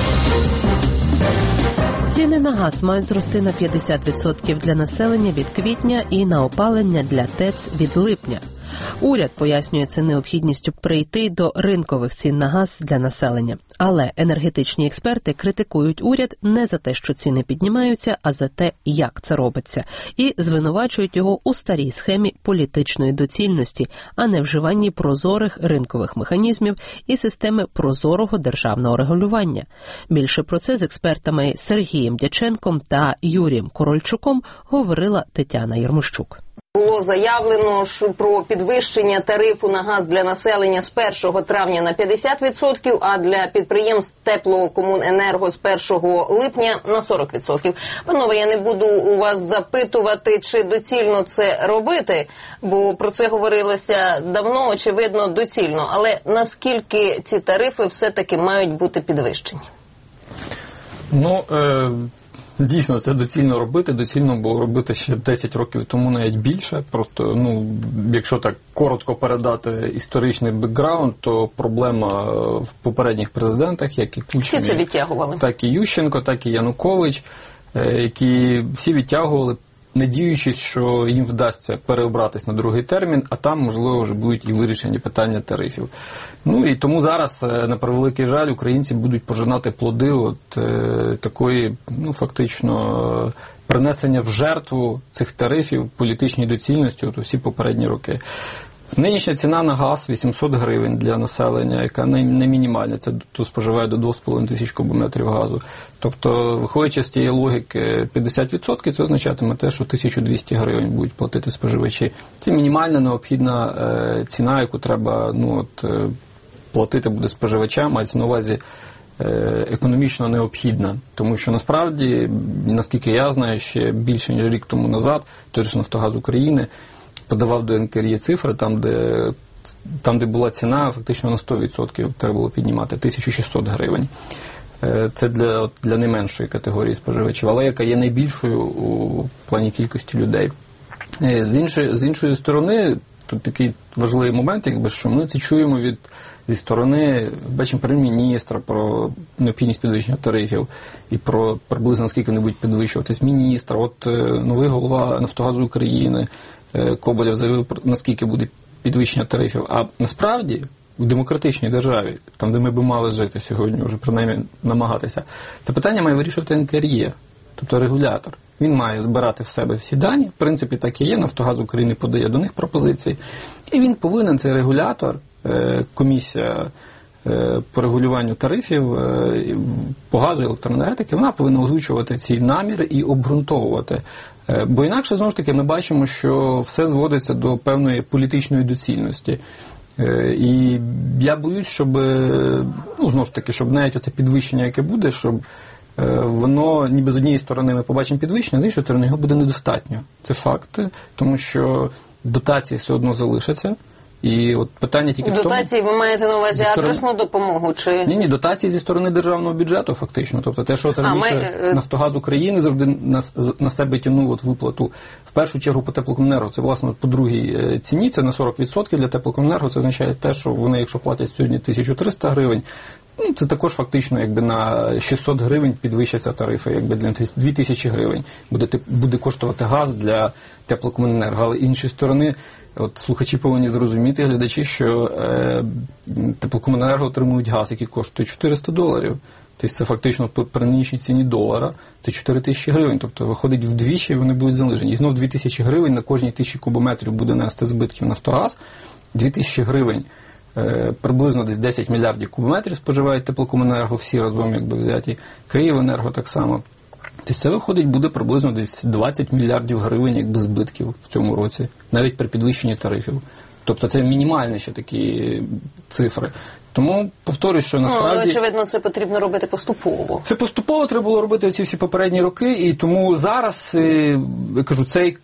Ціни на газ мають зрости на 50% для населення від квітня і на опалення для ТЕЦ від липня. Уряд пояснює це необхідністю прийти до ринкових цін на газ для населення. Але енергетичні експерти критикують уряд не за те, що ціни піднімаються, а за те, як це робиться. І звинувачують його у старій схемі політичної доцільності, а не вживанні прозорих ринкових механізмів і системи прозорого державного регулювання. Більше про це з експертами Сергієм Дяченком та Юрієм Корольчуком говорила Тетяна Ярмощук. Було заявлено про підвищення тарифу на газ для населення з 1 травня на 50%, а для підприємств Теплокомуненерго з 1 липня на 40%. Панове, я не буду у вас запитувати, чи доцільно це робити, бо про це говорилося давно, очевидно, доцільно. Але наскільки ці тарифи все-таки мають бути підвищені? Дійсно, це доцільно робити. Доцільно було робити ще 10 років тому, навіть більше. Просто, якщо так коротко передати історичний бекграунд, то проблема в попередніх президентах, як і Кучма, всі це відтягували. Так і Ющенко, так і Янукович, які всі відтягували, надіючись, що їм вдасться переобратись на другий термін, а там, можливо, вже будуть і вирішені питання тарифів. І тому зараз, на превеликий жаль, українці будуть пожинати плоди такої, фактично, принесення в жертву цих тарифів політичній доцільності всі попередні роки. Нинішня ціна на газ 800 гривень для населення, яка не мінімальна, це тут споживає до 2,5 тисяч кубометрів газу. Тобто, виходячи з тієї логіки 50%, це означатиме те, що 1200 гривень будуть платити споживачі. Це мінімальна необхідна ціна, яку треба платити буде споживачам, мається на увазі економічно необхідна. Тому що насправді, наскільки я знаю, ще більше ніж рік тому назад, той же «Нафтогаз України» подавав до НКРЄ цифри, там, де була ціна, фактично на 100% треба було піднімати, 1600 гривень. Це для не меншої категорії споживачів, але яка є найбільшою у плані кількості людей. З іншої сторони, тут такий важливий момент, що ми це чуємо зі сторони, бачимо, прем'єр-міністра про необхідність підвищення тарифів і про приблизно наскільки вони будуть підвищуватись. Міністр, новий голова «Нафтогазу України» Коболєв заявив, наскільки буде підвищення тарифів. А насправді в демократичній державі, там, де ми б мали жити сьогодні, вже принаймні намагатися, це питання має вирішувати НКРЄ, тобто регулятор. Він має збирати в себе всі дані, в принципі, так і є, «Нафтогаз України» подає до них пропозиції, і він повинен, цей регулятор, комісія по регулюванню тарифів по газу і електроенергетики, вона повинна озвучувати ці наміри і обґрунтовувати. Бо інакше, знову ж таки, ми бачимо, що все зводиться до певної політичної доцільності. І я боюсь, щоб, знову ж таки, щоб навіть оце підвищення, яке буде, щоб воно, ніби з однієї сторони ми побачимо підвищення, з іншої сторони його буде недостатньо. Це факт, тому що дотації все одно залишаться. І от питання тільки в тому... Дотації ви маєте на увазі адресну допомогу? Чи... Ні, дотації зі сторони державного бюджету фактично. Тобто те, що раніше «Нафтогаз України» завжди на себе тягнув виплату в першу чергу по теплокомуненерго. Це, власне, по другій ціні, це на 40% для теплокомуненерго. Це означає те, що вони, якщо платять сьогодні 1300 гривень, це також фактично на 600 гривень підвищаться тарифи, для 2000 гривень буде коштувати газ для теплокомуненерго. Але іншої сторони, слухачі повинні зрозуміти, глядачі, що теплокомуненерго отримують газ, який коштує $400. Тобто це фактично при нинішній ціні долара, це 4000 гривень. Тобто виходить вдвічі, і вони будуть занижені. І знов 2000 гривень на кожній 1000 кубометрів буде нести збитків «Нафтогаз». 2000 гривень приблизно десь 10 мільярдів кубометрів споживають теплокомуненерго, всі разом взяті, Київенерго так само. Тобто це виходить буде приблизно десь 20 мільярдів гривень збитків в цьому році, навіть при підвищенні тарифів. Тобто це мінімальні ще такі цифри. Тому повторюю, що насправді... Але, очевидно, це потрібно робити поступово. Це поступово треба було робити оці всі попередні роки, і тому зараз, я кажу,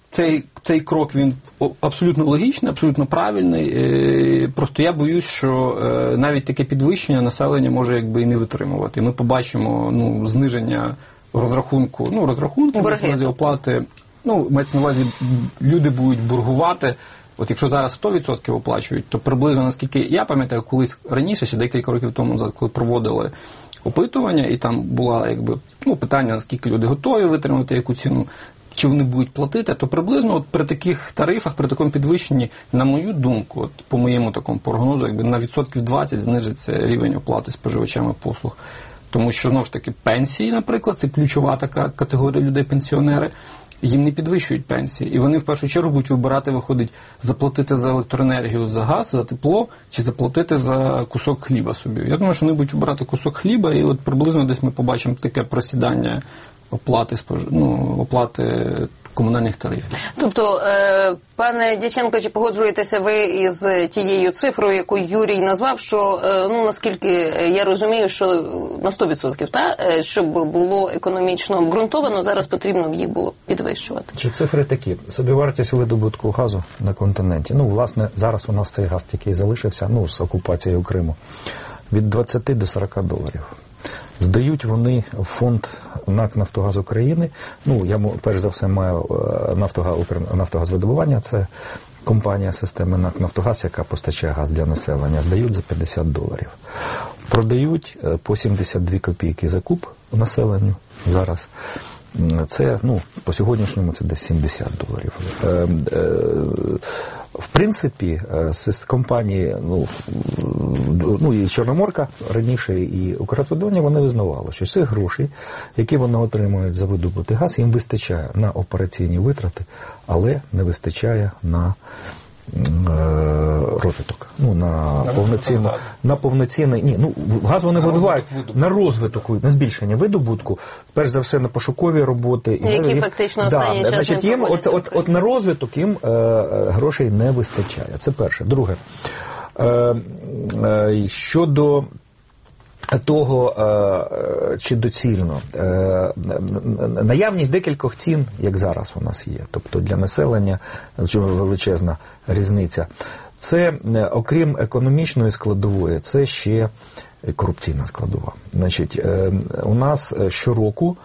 цей крок, він абсолютно логічний, абсолютно правильний. Просто я боюсь, що навіть таке підвищення населення може і не витримувати. Ми побачимо зниження розрахунку, мається на увазі оплати, мається на увазі, люди будуть боргувати. От якщо зараз 100% оплачують, то приблизно, наскільки я пам'ятаю, колись раніше, ще декілька років тому назад, коли проводили опитування, і там було питання, наскільки люди готові витримати яку ціну, чи вони будуть платити, то приблизно при таких тарифах, при такому підвищенні, на мою думку, по моєму такому прогнозу, на 20% знижиться рівень оплати споживачами послуг. Тому що, знову ж таки, пенсії, наприклад, це ключова така категорія людей, пенсіонери, їм не підвищують пенсії. І вони в першу чергу будуть вибирати, виходить, заплатити за електроенергію, за газ, за тепло, чи заплатити за кусок хліба собі. Я думаю, що вони будуть вибирати кусок хліба, і приблизно десь ми побачимо таке просідання оплати комунальних тарифів. Тобто, пане Дяченко, чи погоджуєтеся ви із тією цифрою, яку Юрій назвав, що, наскільки я розумію, що на 100%, щоб було економічно обґрунтовано, зараз потрібно їх було підвищувати? Чи цифри такі? Собівартість видобутку газу на континенті. Власне, зараз у нас цей газ тільки залишився, з окупацією Криму, від 20 до $40. Здають вони в фонд НАК «Нафтогаз України». Я, перш за все, маю «Нафтогазвидобування», це компанія системи НАК «Нафтогаз», яка постачає газ для населення, здають за $50. Продають по 72 копійки за куб населенню зараз. Це, по сьогоднішньому, це десь $70. В принципі, з компанії, і Чорноморка раніше, і Укргазвидобування, вони визнавали, що цих грошей, які вони отримують за видобутий газ, їм вистачає на операційні витрати, але не вистачає на розвиток. На повноцінний, газ вони видобувають на розвиток, на збільшення видобутку, перш за все на пошукові роботи. Які фактично останній час не проводяться. От на розвиток їм грошей не вистачає. Це перше. Друге, щодо того, чи доцільно. Наявність декількох цін, як зараз у нас є, тобто для населення величезна різниця. Це, окрім економічної складової, це ще корупційна складова. Значить, у нас щороку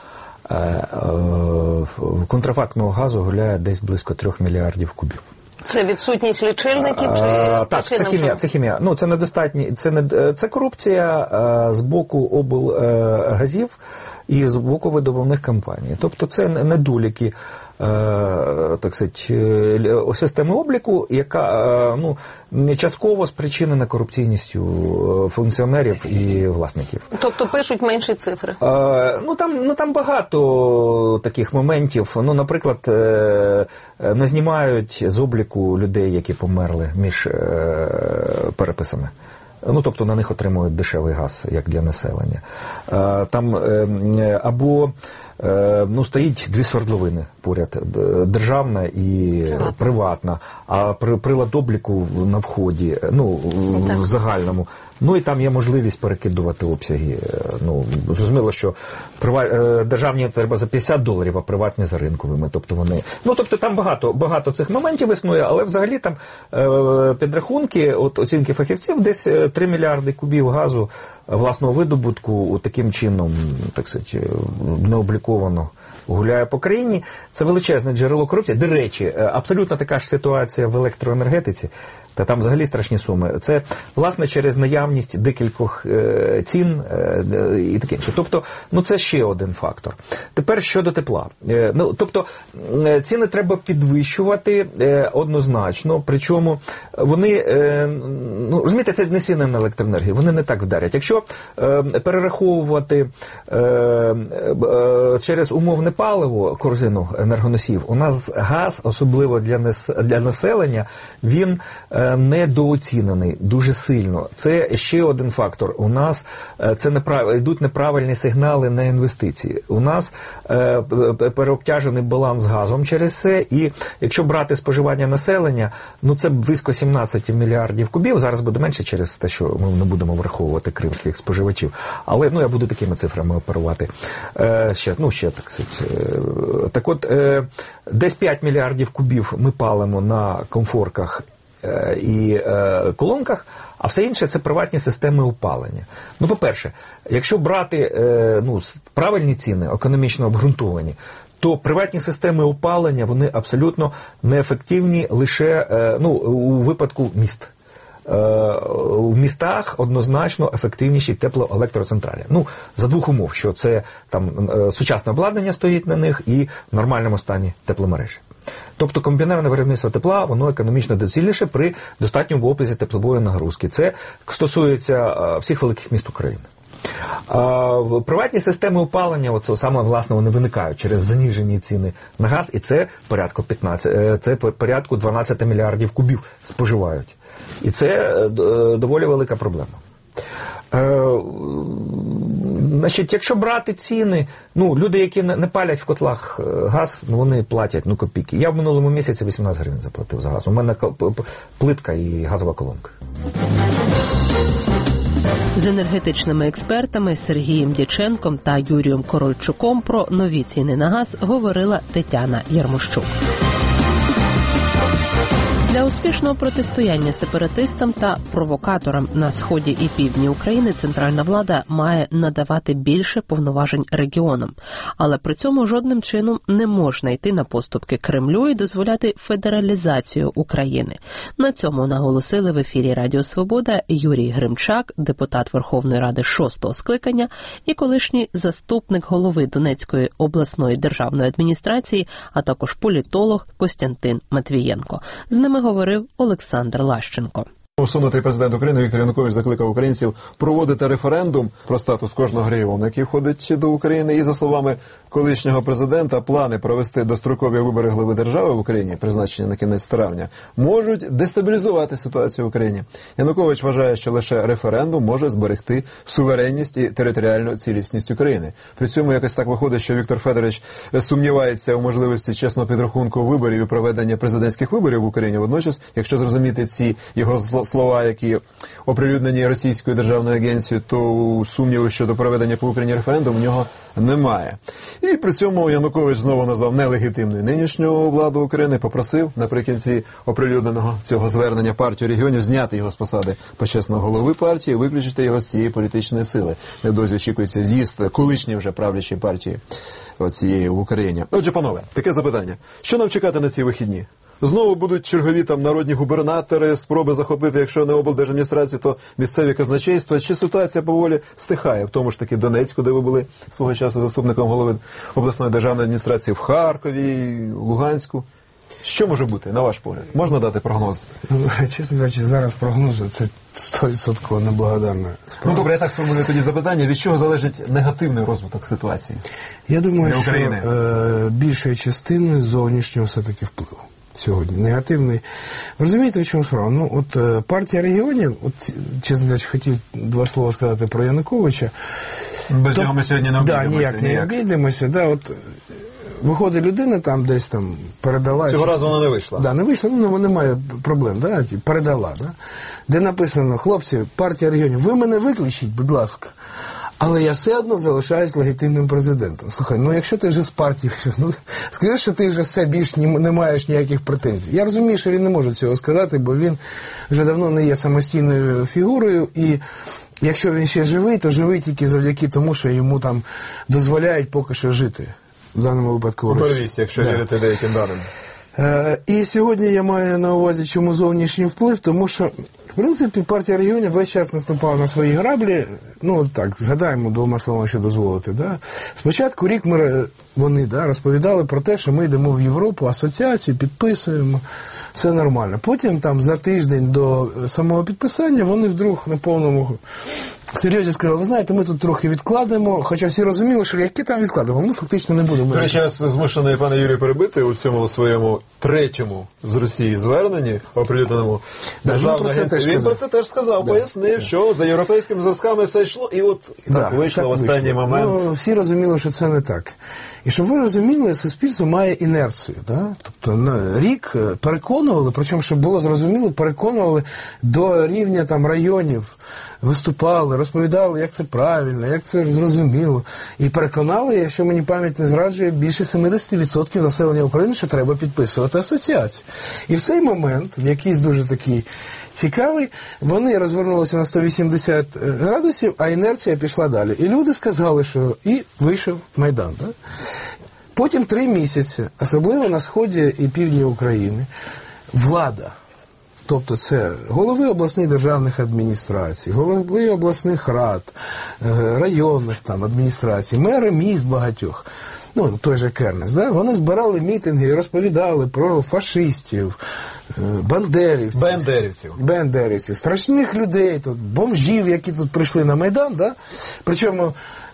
контрафактного газу гуляє десь близько 3 мільярдів кубів. Це відсутність лічильників чи так, це хімія. Це недостатні, це корупція з боку облгазів і з боку видобувних компаній. Тобто це недоліки, так сказати, системи обліку, яка частково спричинена корупційністю функціонерів і власників. Тобто пишуть менші цифри? Там багато таких моментів. Наприклад, не знімають з обліку людей, які померли між переписами. Тобто на них отримують дешевий газ, як для населення. Там або стоїть 2 свердловини поряд, державна і приватна, а прилад обліку на вході, в загальному. І там є можливість перекидувати обсяги. Зрозуміло, що державні треба за $50, а приватні за ринковими. Тобто вони, там багато цих моментів існує, але взагалі там підрахунки, оцінки фахівців, десь 3 мільярди кубів газу власного видобутку таким чином, так сказати, необліковано гуляє по країні. Це величезне джерело корупції. До речі, абсолютно така ж ситуація в електроенергетиці. Та там взагалі страшні суми. Це, власне, через наявність декількох цін і таке інше. Тобто, це ще один фактор. Тепер щодо тепла. Тобто, ціни треба підвищувати однозначно, причому вони, розумієте, це не ціни на електроенергію, вони не так вдарять. Якщо перераховувати через умовне паливо, корзину енергоносів, у нас газ, особливо для населення, він недооцінений дуже сильно. Це ще один фактор. У нас йдуть неправильні сигнали на інвестиції. У нас переобтяжений баланс газом через це, і якщо брати споживання населення, це близько 17 мільярдів кубів. Зараз буде менше через те, що ми не будемо враховувати кримських споживачів. Але, я буду такими цифрами оперувати. Ще так сказати. Так от, десь 5 мільярдів кубів ми палимо на комфорках і колонках, а все інше – це приватні системи опалення. По-перше, якщо брати правильні ціни, економічно обґрунтовані, то приватні системи опалення, вони абсолютно неефективні лише у випадку міст. У містах однозначно ефективніші теплоелектроцентралі. За 2 умов, що це там сучасне обладнання стоїть на них і в нормальному стані тепломережі. Тобто комбіноване виробництво тепла, воно економічно доцільніше при достатньому обсязі теплової нагрузки. Це стосується всіх великих міст України. Приватні системи опалення, саме, власне, вони виникають через занижені ціни на газ, і це порядку 12 мільярдів кубів споживають. І це доволі велика проблема. Значить, якщо брати ціни, люди, які не палять в котлах газ, вони платять копійки. Я в минулому місяці 18 гривень заплатив за газ. У мене плитка і газова колонка. З енергетичними експертами Сергієм Дяченком та Юрієм Корольчуком про нові ціни на газ говорила Тетяна Ярмощук. Для успішного протистояння сепаратистам та провокаторам на сході і півдні України центральна влада має надавати більше повноважень регіонам. Але при цьому жодним чином не можна йти на поступки Кремлю і дозволяти федералізацію України. На цьому наголосили в ефірі Радіо Свобода Юрій Гримчак, депутат Верховної Ради 6-го скликання і колишній заступник голови Донецької обласної державної адміністрації, а також політолог Костянтин Матвієнко. З ними говорив Олександр Лащенко. Усунутий президент України Віктор Янукович закликав українців проводити референдум про статус кожного регіону, який входить до України. І, за словами колишнього президента, плани провести дострокові вибори глави держави в Україні, призначені на кінець травня, можуть дестабілізувати ситуацію в Україні. Янукович вважає, що лише референдум може зберегти суверенність і територіальну цілісність України. При цьому якось так виходить, що Віктор Федорович сумнівається у можливості чесного підрахунку виборів і проведення президентських виборів в Україні. Водночас, якщо зрозуміти ці його слова, які оприлюднені Російською державною агенцією, то сумніву щодо проведення по Україні референдуму в нього немає. І при цьому Янукович знову назвав нелегітимною нинішню владу України, попросив наприкінці оприлюдненого цього звернення партію регіонів зняти його з посади почесного голови партії, виключити його з цієї політичної сили. Недовзі очікується з'їзд колишньої вже правлячої партії цієї в Україні. Отже, панове, таке запитання. Що нам чекати на ці вихідні? Знову будуть чергові там народні губернатори, спроби захопити, якщо не облдержадміністрацію, то місцеві казначейства. Чи ситуація поволі стихає? В тому ж таки Донецьку, де ви були свого часу заступником голови обласної державної адміністрації, в Харкові, Луганську. Що може бути, на ваш погляд? Можна дати прогноз? Чесно кажучи, зараз прогнози – це 100% неблагодарна справа. Ну, добре, я так сформулюю тоді запитання. Від чого залежить негативний розвиток ситуації? Я думаю, що більшою частиною зовнішнього все-таки впливу сьогодні. Негативний. Ви розумієте, в чому справа? Ну, от партія регіонів, от, чесно кажучи, хотів два слова сказати про Януковича. Без нього ми сьогодні не обійдемося. Ніяк не обійдемося. Да, от, виходить людина там десь там передала. Цього разу вона не вийшла. Да, не вийшла, ну немає проблем, да, передала, да. Де написано: хлопці, партія регіонів, ви мене виключіть, будь ласка. Але я все одно залишаюсь легітимним президентом. Слухай, ну якщо ти вже з партії, ну скажи, що ти вже все більш не маєш ніяких претензій. Я розумію, що він не може цього сказати, бо він вже давно не є самостійною фігурою, і якщо він ще живий, то живий тільки завдяки тому, що йому там дозволяють поки що жити. В даному випадку Росії. Якщо вірити деяким даним. І сьогодні я маю на увазі, чому зовнішній вплив, тому що, в принципі, партія регіонів весь час наступала на свої граблі. Ну, так, згадаємо двома словами, що дозволити. Да? Спочатку рік вони розповідали про те, що ми йдемо в Європу, асоціацію, підписуємо, все нормально. Потім, там, за тиждень до самого підписання, вони вдруг на повному серйозі сказали: ви знаєте, ми тут трохи відкладемо, хоча всі розуміли, що які там відкладемо, ми фактично не будемо. До речі, я змушений, пане Юрію, перебити у цьому своєму третьому з Росії зверненні, оприлюдненому державною агенцією. Він про це теж сказав, пояснив, що за європейськими зразками все йшло, і от так вийшло в останній момент. Ну, всі розуміли, що це не так. І щоб ви розуміли, суспільство має інерцію. Да? Тобто на рік переконували, причому, щоб було зрозуміло, переконували до рівня там районів, виступали, розповідали, як це правильно, як це зрозуміло. І переконали, якщо мені пам'ять не зраджує, більше 70% населення України, що треба підписувати асоціацію. І в цей момент, в якийсь дуже такий цікавий, вони розвернулися на 180 градусів, а інерція пішла далі. І люди сказали, що і вийшов Майдан. Да? Потім 3 місяці, особливо на сході і півдні України, влада, тобто це голови обласних державних адміністрацій, голови обласних рад, районних там адміністрацій, мери міст багатьох, ну, той же Кернес, да? Вони збирали мітинги і розповідали про фашистів, бендерівців, страшних людей, тут, бомжів, які тут прийшли на Майдан, да? Причому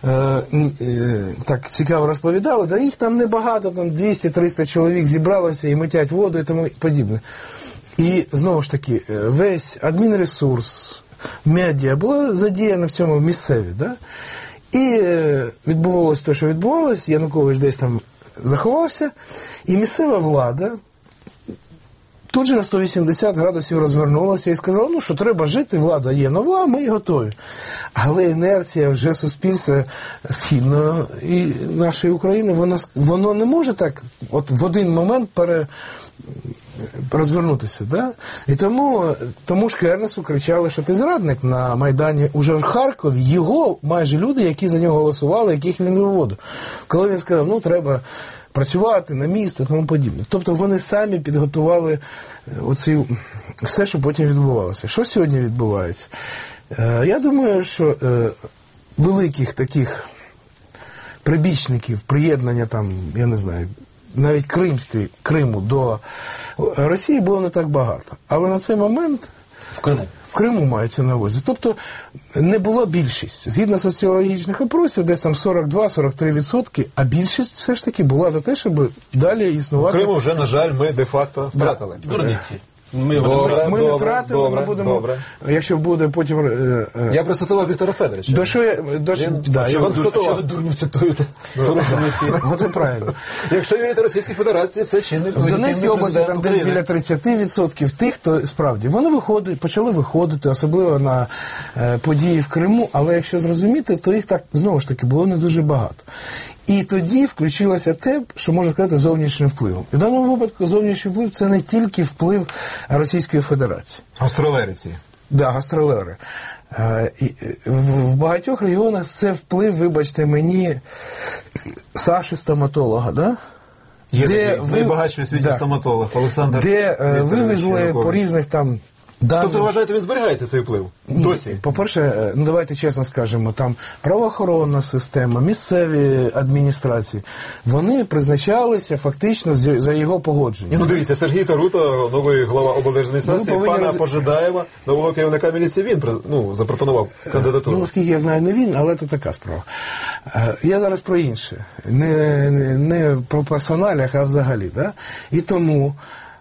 так цікаво розповідали, да їх там небагато, там 200-300 чоловік зібралося і митять воду і тому подібне. І, знову ж таки, весь адмінресурс, медіа було задіяно в цьому місцеві, да? І відбувалося те, що відбувалося, Янукович десь там заховався, і місцева влада тут же на 180 градусів розвернулася і сказала, ну, що треба жити, влада є нова, ми готові. Але інерція вже суспільства східної і нашої України, воно не може так от в один момент розвернутися. Да? І тому ж Кернесу кричали, що ти зрадник на Майдані. Уже в Харкові його майже люди, які за нього голосували, яких він виводив. Коли він сказав, ну, треба працювати на місто і тому подібне. Тобто вони самі підготували все, що потім відбувалося. Що сьогодні відбувається? Я думаю, що великих таких прибічників, приєднання там, я не знаю, навіть Криму до Росії було не так багато. Але на цей момент В Криму мається на увазі. Тобто не була більшість. Згідно соціологічних опросів, десь там 42-43%, а більшість все ж таки була за те, щоб далі існувати. В Криму вже, на жаль, ми де-факто втратили. Дурниці. Ми не втратили, ми будемо, якщо буде потім... Я процитував Віктора Федоровича. Що ви дурню цитуєте? Це правильно. Якщо вірити Російській Федерації, це чинник. В Донецькій області там десь біля 30% тих, хто справді, вони почали виходити, особливо на події в Криму, але якщо зрозуміти, то їх так, знову ж таки, було не дуже багато. І тоді включилося те, що можна сказати, зовнішнім впливом. І в даному випадку зовнішній вплив – це не тільки вплив Російської Федерації. Гастролери ці. Да, гастролери. В багатьох регіонах це вплив, вибачте мені, Саші-стоматолога, да? Є найбагатший у світі стоматолог Олександр. Де вивезли по різних там... Тобто, вважаєте, він зберігається, цей вплив? Досі? По-перше, давайте чесно скажемо, там правоохоронна система, місцеві адміністрації, вони призначалися фактично за його погодженням. Дивіться, Сергій Тарута, новий глава облдержадміністрації, пана Пожидаєва, нового керівника міліції, він запропонував кандидатуру. Наскільки я знаю, не він, але це така справа. Я зараз про інше. Не про персоналях, а взагалі. Да? І тому...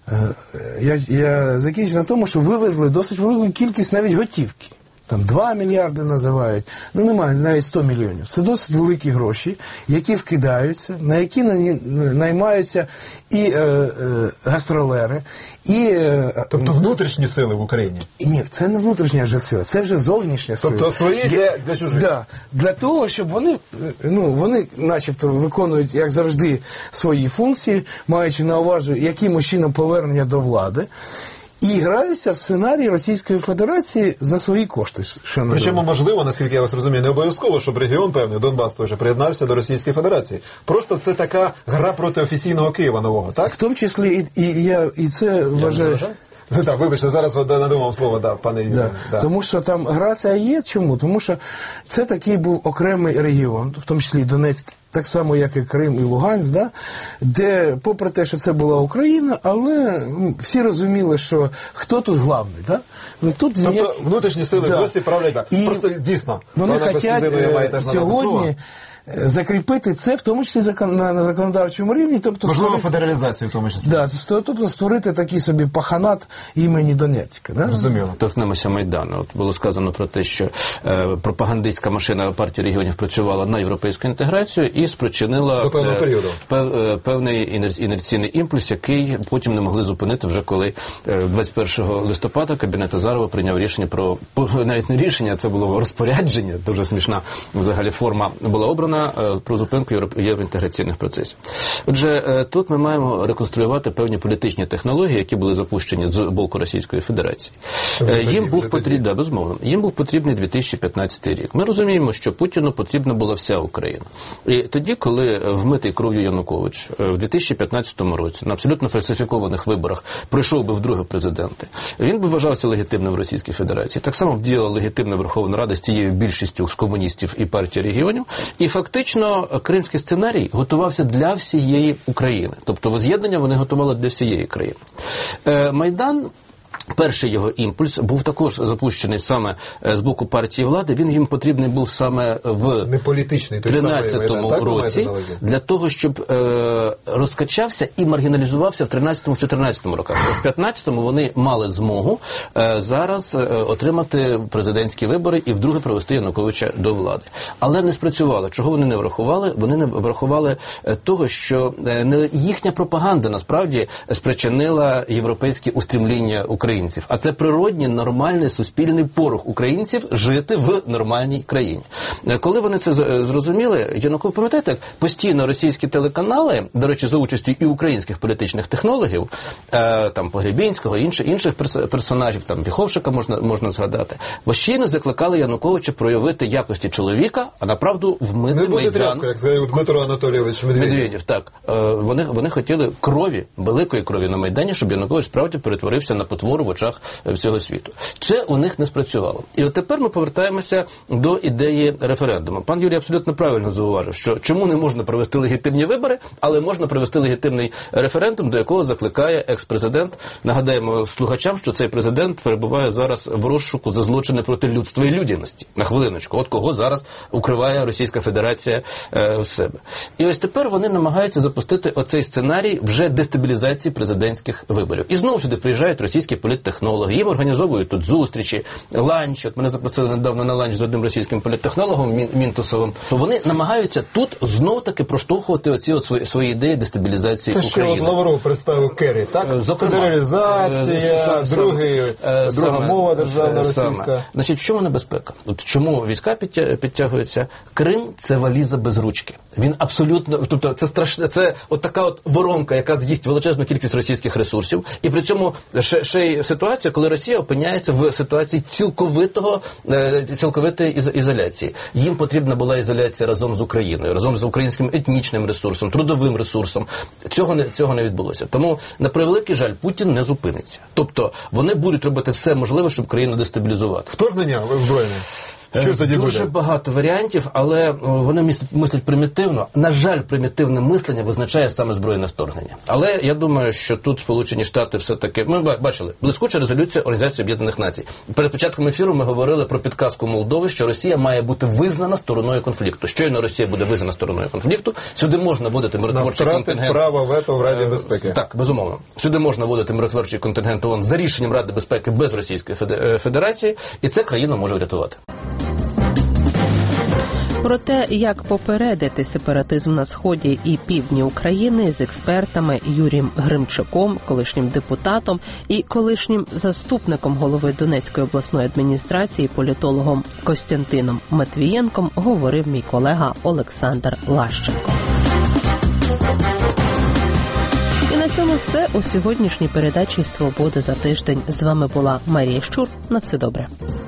Я закінчу на тому, що вивезли досить велику кількість навіть готівки. Там 2 мільярди називають, немає навіть 100 мільйонів. Це досить великі гроші, які вкидаються, на які наймаються і гастролери, і... Тобто внутрішні сили в Україні? Ні, це не внутрішня вже сила, це вже зовнішня сила. Тобто свої для чужих? Да, для того, щоб вони начебто виконують, як завжди, свої функції, маючи на увазі, яким чином повернення до влади, і граються в сценарії Російської Федерації за свої кошти. Причому, можливо, наскільки я вас розумію, не обов'язково, щоб регіон, певний, Донбас той же, приєднався до Російської Федерації. Просто це така гра проти офіційного Києва нового, так? В тому числі, і це вважаю... Так, вибачте, зараз надумав слово, пане Юрію. Да. Тому що там гра ця є. Чому? Тому що це такий був окремий регіон, в тому числі Донецьк, так само, як і Крим і Луганськ, да? Де, попри те, що це була Україна, але всі розуміли, що хто тут главний. Да? Тобто внутрішні сили досі правлять. І просто дійсно. Вони хочуть сьогодні закріпити це, в тому числі на законодавчому рівні. Тобто можливо, федералізацію в тому числі. Да, тобто створити такий собі паханат імені Донецька. Да? Розуміло. Торкнемося Майдану. От було сказано про те, що пропагандистська машина партії регіонів працювала на європейську інтеграцію і спричинила певний інерційний імпульс, який потім не могли зупинити вже коли 21 листопада Кабінет Азарова прийняв рішення про, навіть не рішення, це було розпорядження, дуже смішна взагалі форма була обрана, про зупинку євроінтеграційних процесів. Отже, тут ми маємо реконструювати певні політичні технології, які були запущені з боку Російської Федерації. Їм був потрібний 2015 рік. Ми розуміємо, що Путіну потрібна була вся Україна. І тоді, коли вмитий кров'ю Янукович в 2015 році на абсолютно фальсифікованих виборах прийшов би вдруге президенти, він би вважався легітимним в Російській Федерації. Так само діяла легітимна Верховна Рада з тією більшістю з комуністів і партії регіонів. І фактично кримський сценарій готувався для всієї України. Тобто воз'єднання вони готували для всієї країни. Майдан, перший його імпульс був також запущений саме з боку партії влади. Він їм потрібний був саме в 13-му році для того, щоб розкачався і маргіналізувався в 13-14 роках. В 15-му вони мали змогу зараз отримати президентські вибори і вдруге провести Януковича до влади. Але не спрацювало. Чого вони не врахували? Вони не врахували того, що не їхня пропаганда насправді спричинила європейські устремління українців. А це природній, нормальний, суспільний порох українців жити в нормальній країні. Коли вони це зрозуміли, Янукович, пам'ятаєте, як постійно російські телеканали, до речі, за участю і українських політичних технологів, там Погребінського, інших персонажів, там Біховшика можна згадати, постійно закликали Януковича проявити якості чоловіка, а направду вмити Майдан. Не буде тряпка, як сказав Дмитро Анатолійович Медведєв. Так. Вони хотіли крові, великої крові на Майдані, щоб Янукович справді перетворився на потвору в очах всього світу. Це у них не спрацювало. І от тепер ми повертаємося до ідеї референдуму. Пан Юрій абсолютно правильно зауважив, що чому не можна провести легітимні вибори, але можна провести легітимний референдум, до якого закликає екс-президент. Нагадаємо слухачам, що цей президент перебуває зараз в розшуку за злочини проти людства і людяності. На хвилиночку. От кого зараз укриває Російська Федерація в себе. І ось тепер вони намагаються запустити оцей сценарій вже дестабілізації президентських виборів. І знову сюди приїжджають російські політтехнологи, їм організовують тут зустрічі, ланчі. От мене запросили недавно на ланч з одним російським політтехнологом Мінтусовим. То вони намагаються тут знов-таки проштовхувати оці от свої ідеї дестабілізації України. Що от Лавров представив Керрі, так? Федералізація, друга мова державна російська. Значить, в чому небезпека? От чому війська підтягуються? Крим – це валіза без ручки. Він абсолютно, тобто це страшне, це от така от воронка, яка з'їсть величезну кількість російських ресурсів. І при цьому ще й ситуація, коли Росія опиняється в ситуації цілковитої ізоляції. Їм потрібна була ізоляція разом з Україною, разом з українським етнічним ресурсом, трудовим ресурсом. Цього не відбулося. Тому, на превеликий жаль, Путін не зупиниться. Тобто, вони будуть робити все можливе, щоб країну дестабілізувати. Вторгнення озброєне? Що тоді буде? Дуже багато варіантів, але вони мислять примітивно. На жаль, примітивне мислення визначає саме збройне вторгнення. Але я думаю, що тут Сполучені Штати все-таки... Ми бачили, блискуча резолюція Організації Об'єднаних Націй. Перед початком ефіру ми говорили про підказку Молдови, що Росія має бути визнана стороною конфлікту. Щойно Росія буде визнана стороною конфлікту, сюди можна вводити миротворчий контингент. Право вето в Раді безпеки. Так, безумовно. Сюди можна вводити миротворчий контингент ООН за рішенням Ради безпеки без Російської Федерації, і це країну може врятувати. Про те, як попередити сепаратизм на сході і півдні України з експертами Юрієм Гримчаком, колишнім депутатом і колишнім заступником голови Донецької обласної адміністрації, політологом Костянтином Матвієнком, говорив мій колега Олександр Лащенко. І на цьому все у сьогоднішній передачі «Свобода за тиждень». З вами була Марія Щур. На все добре.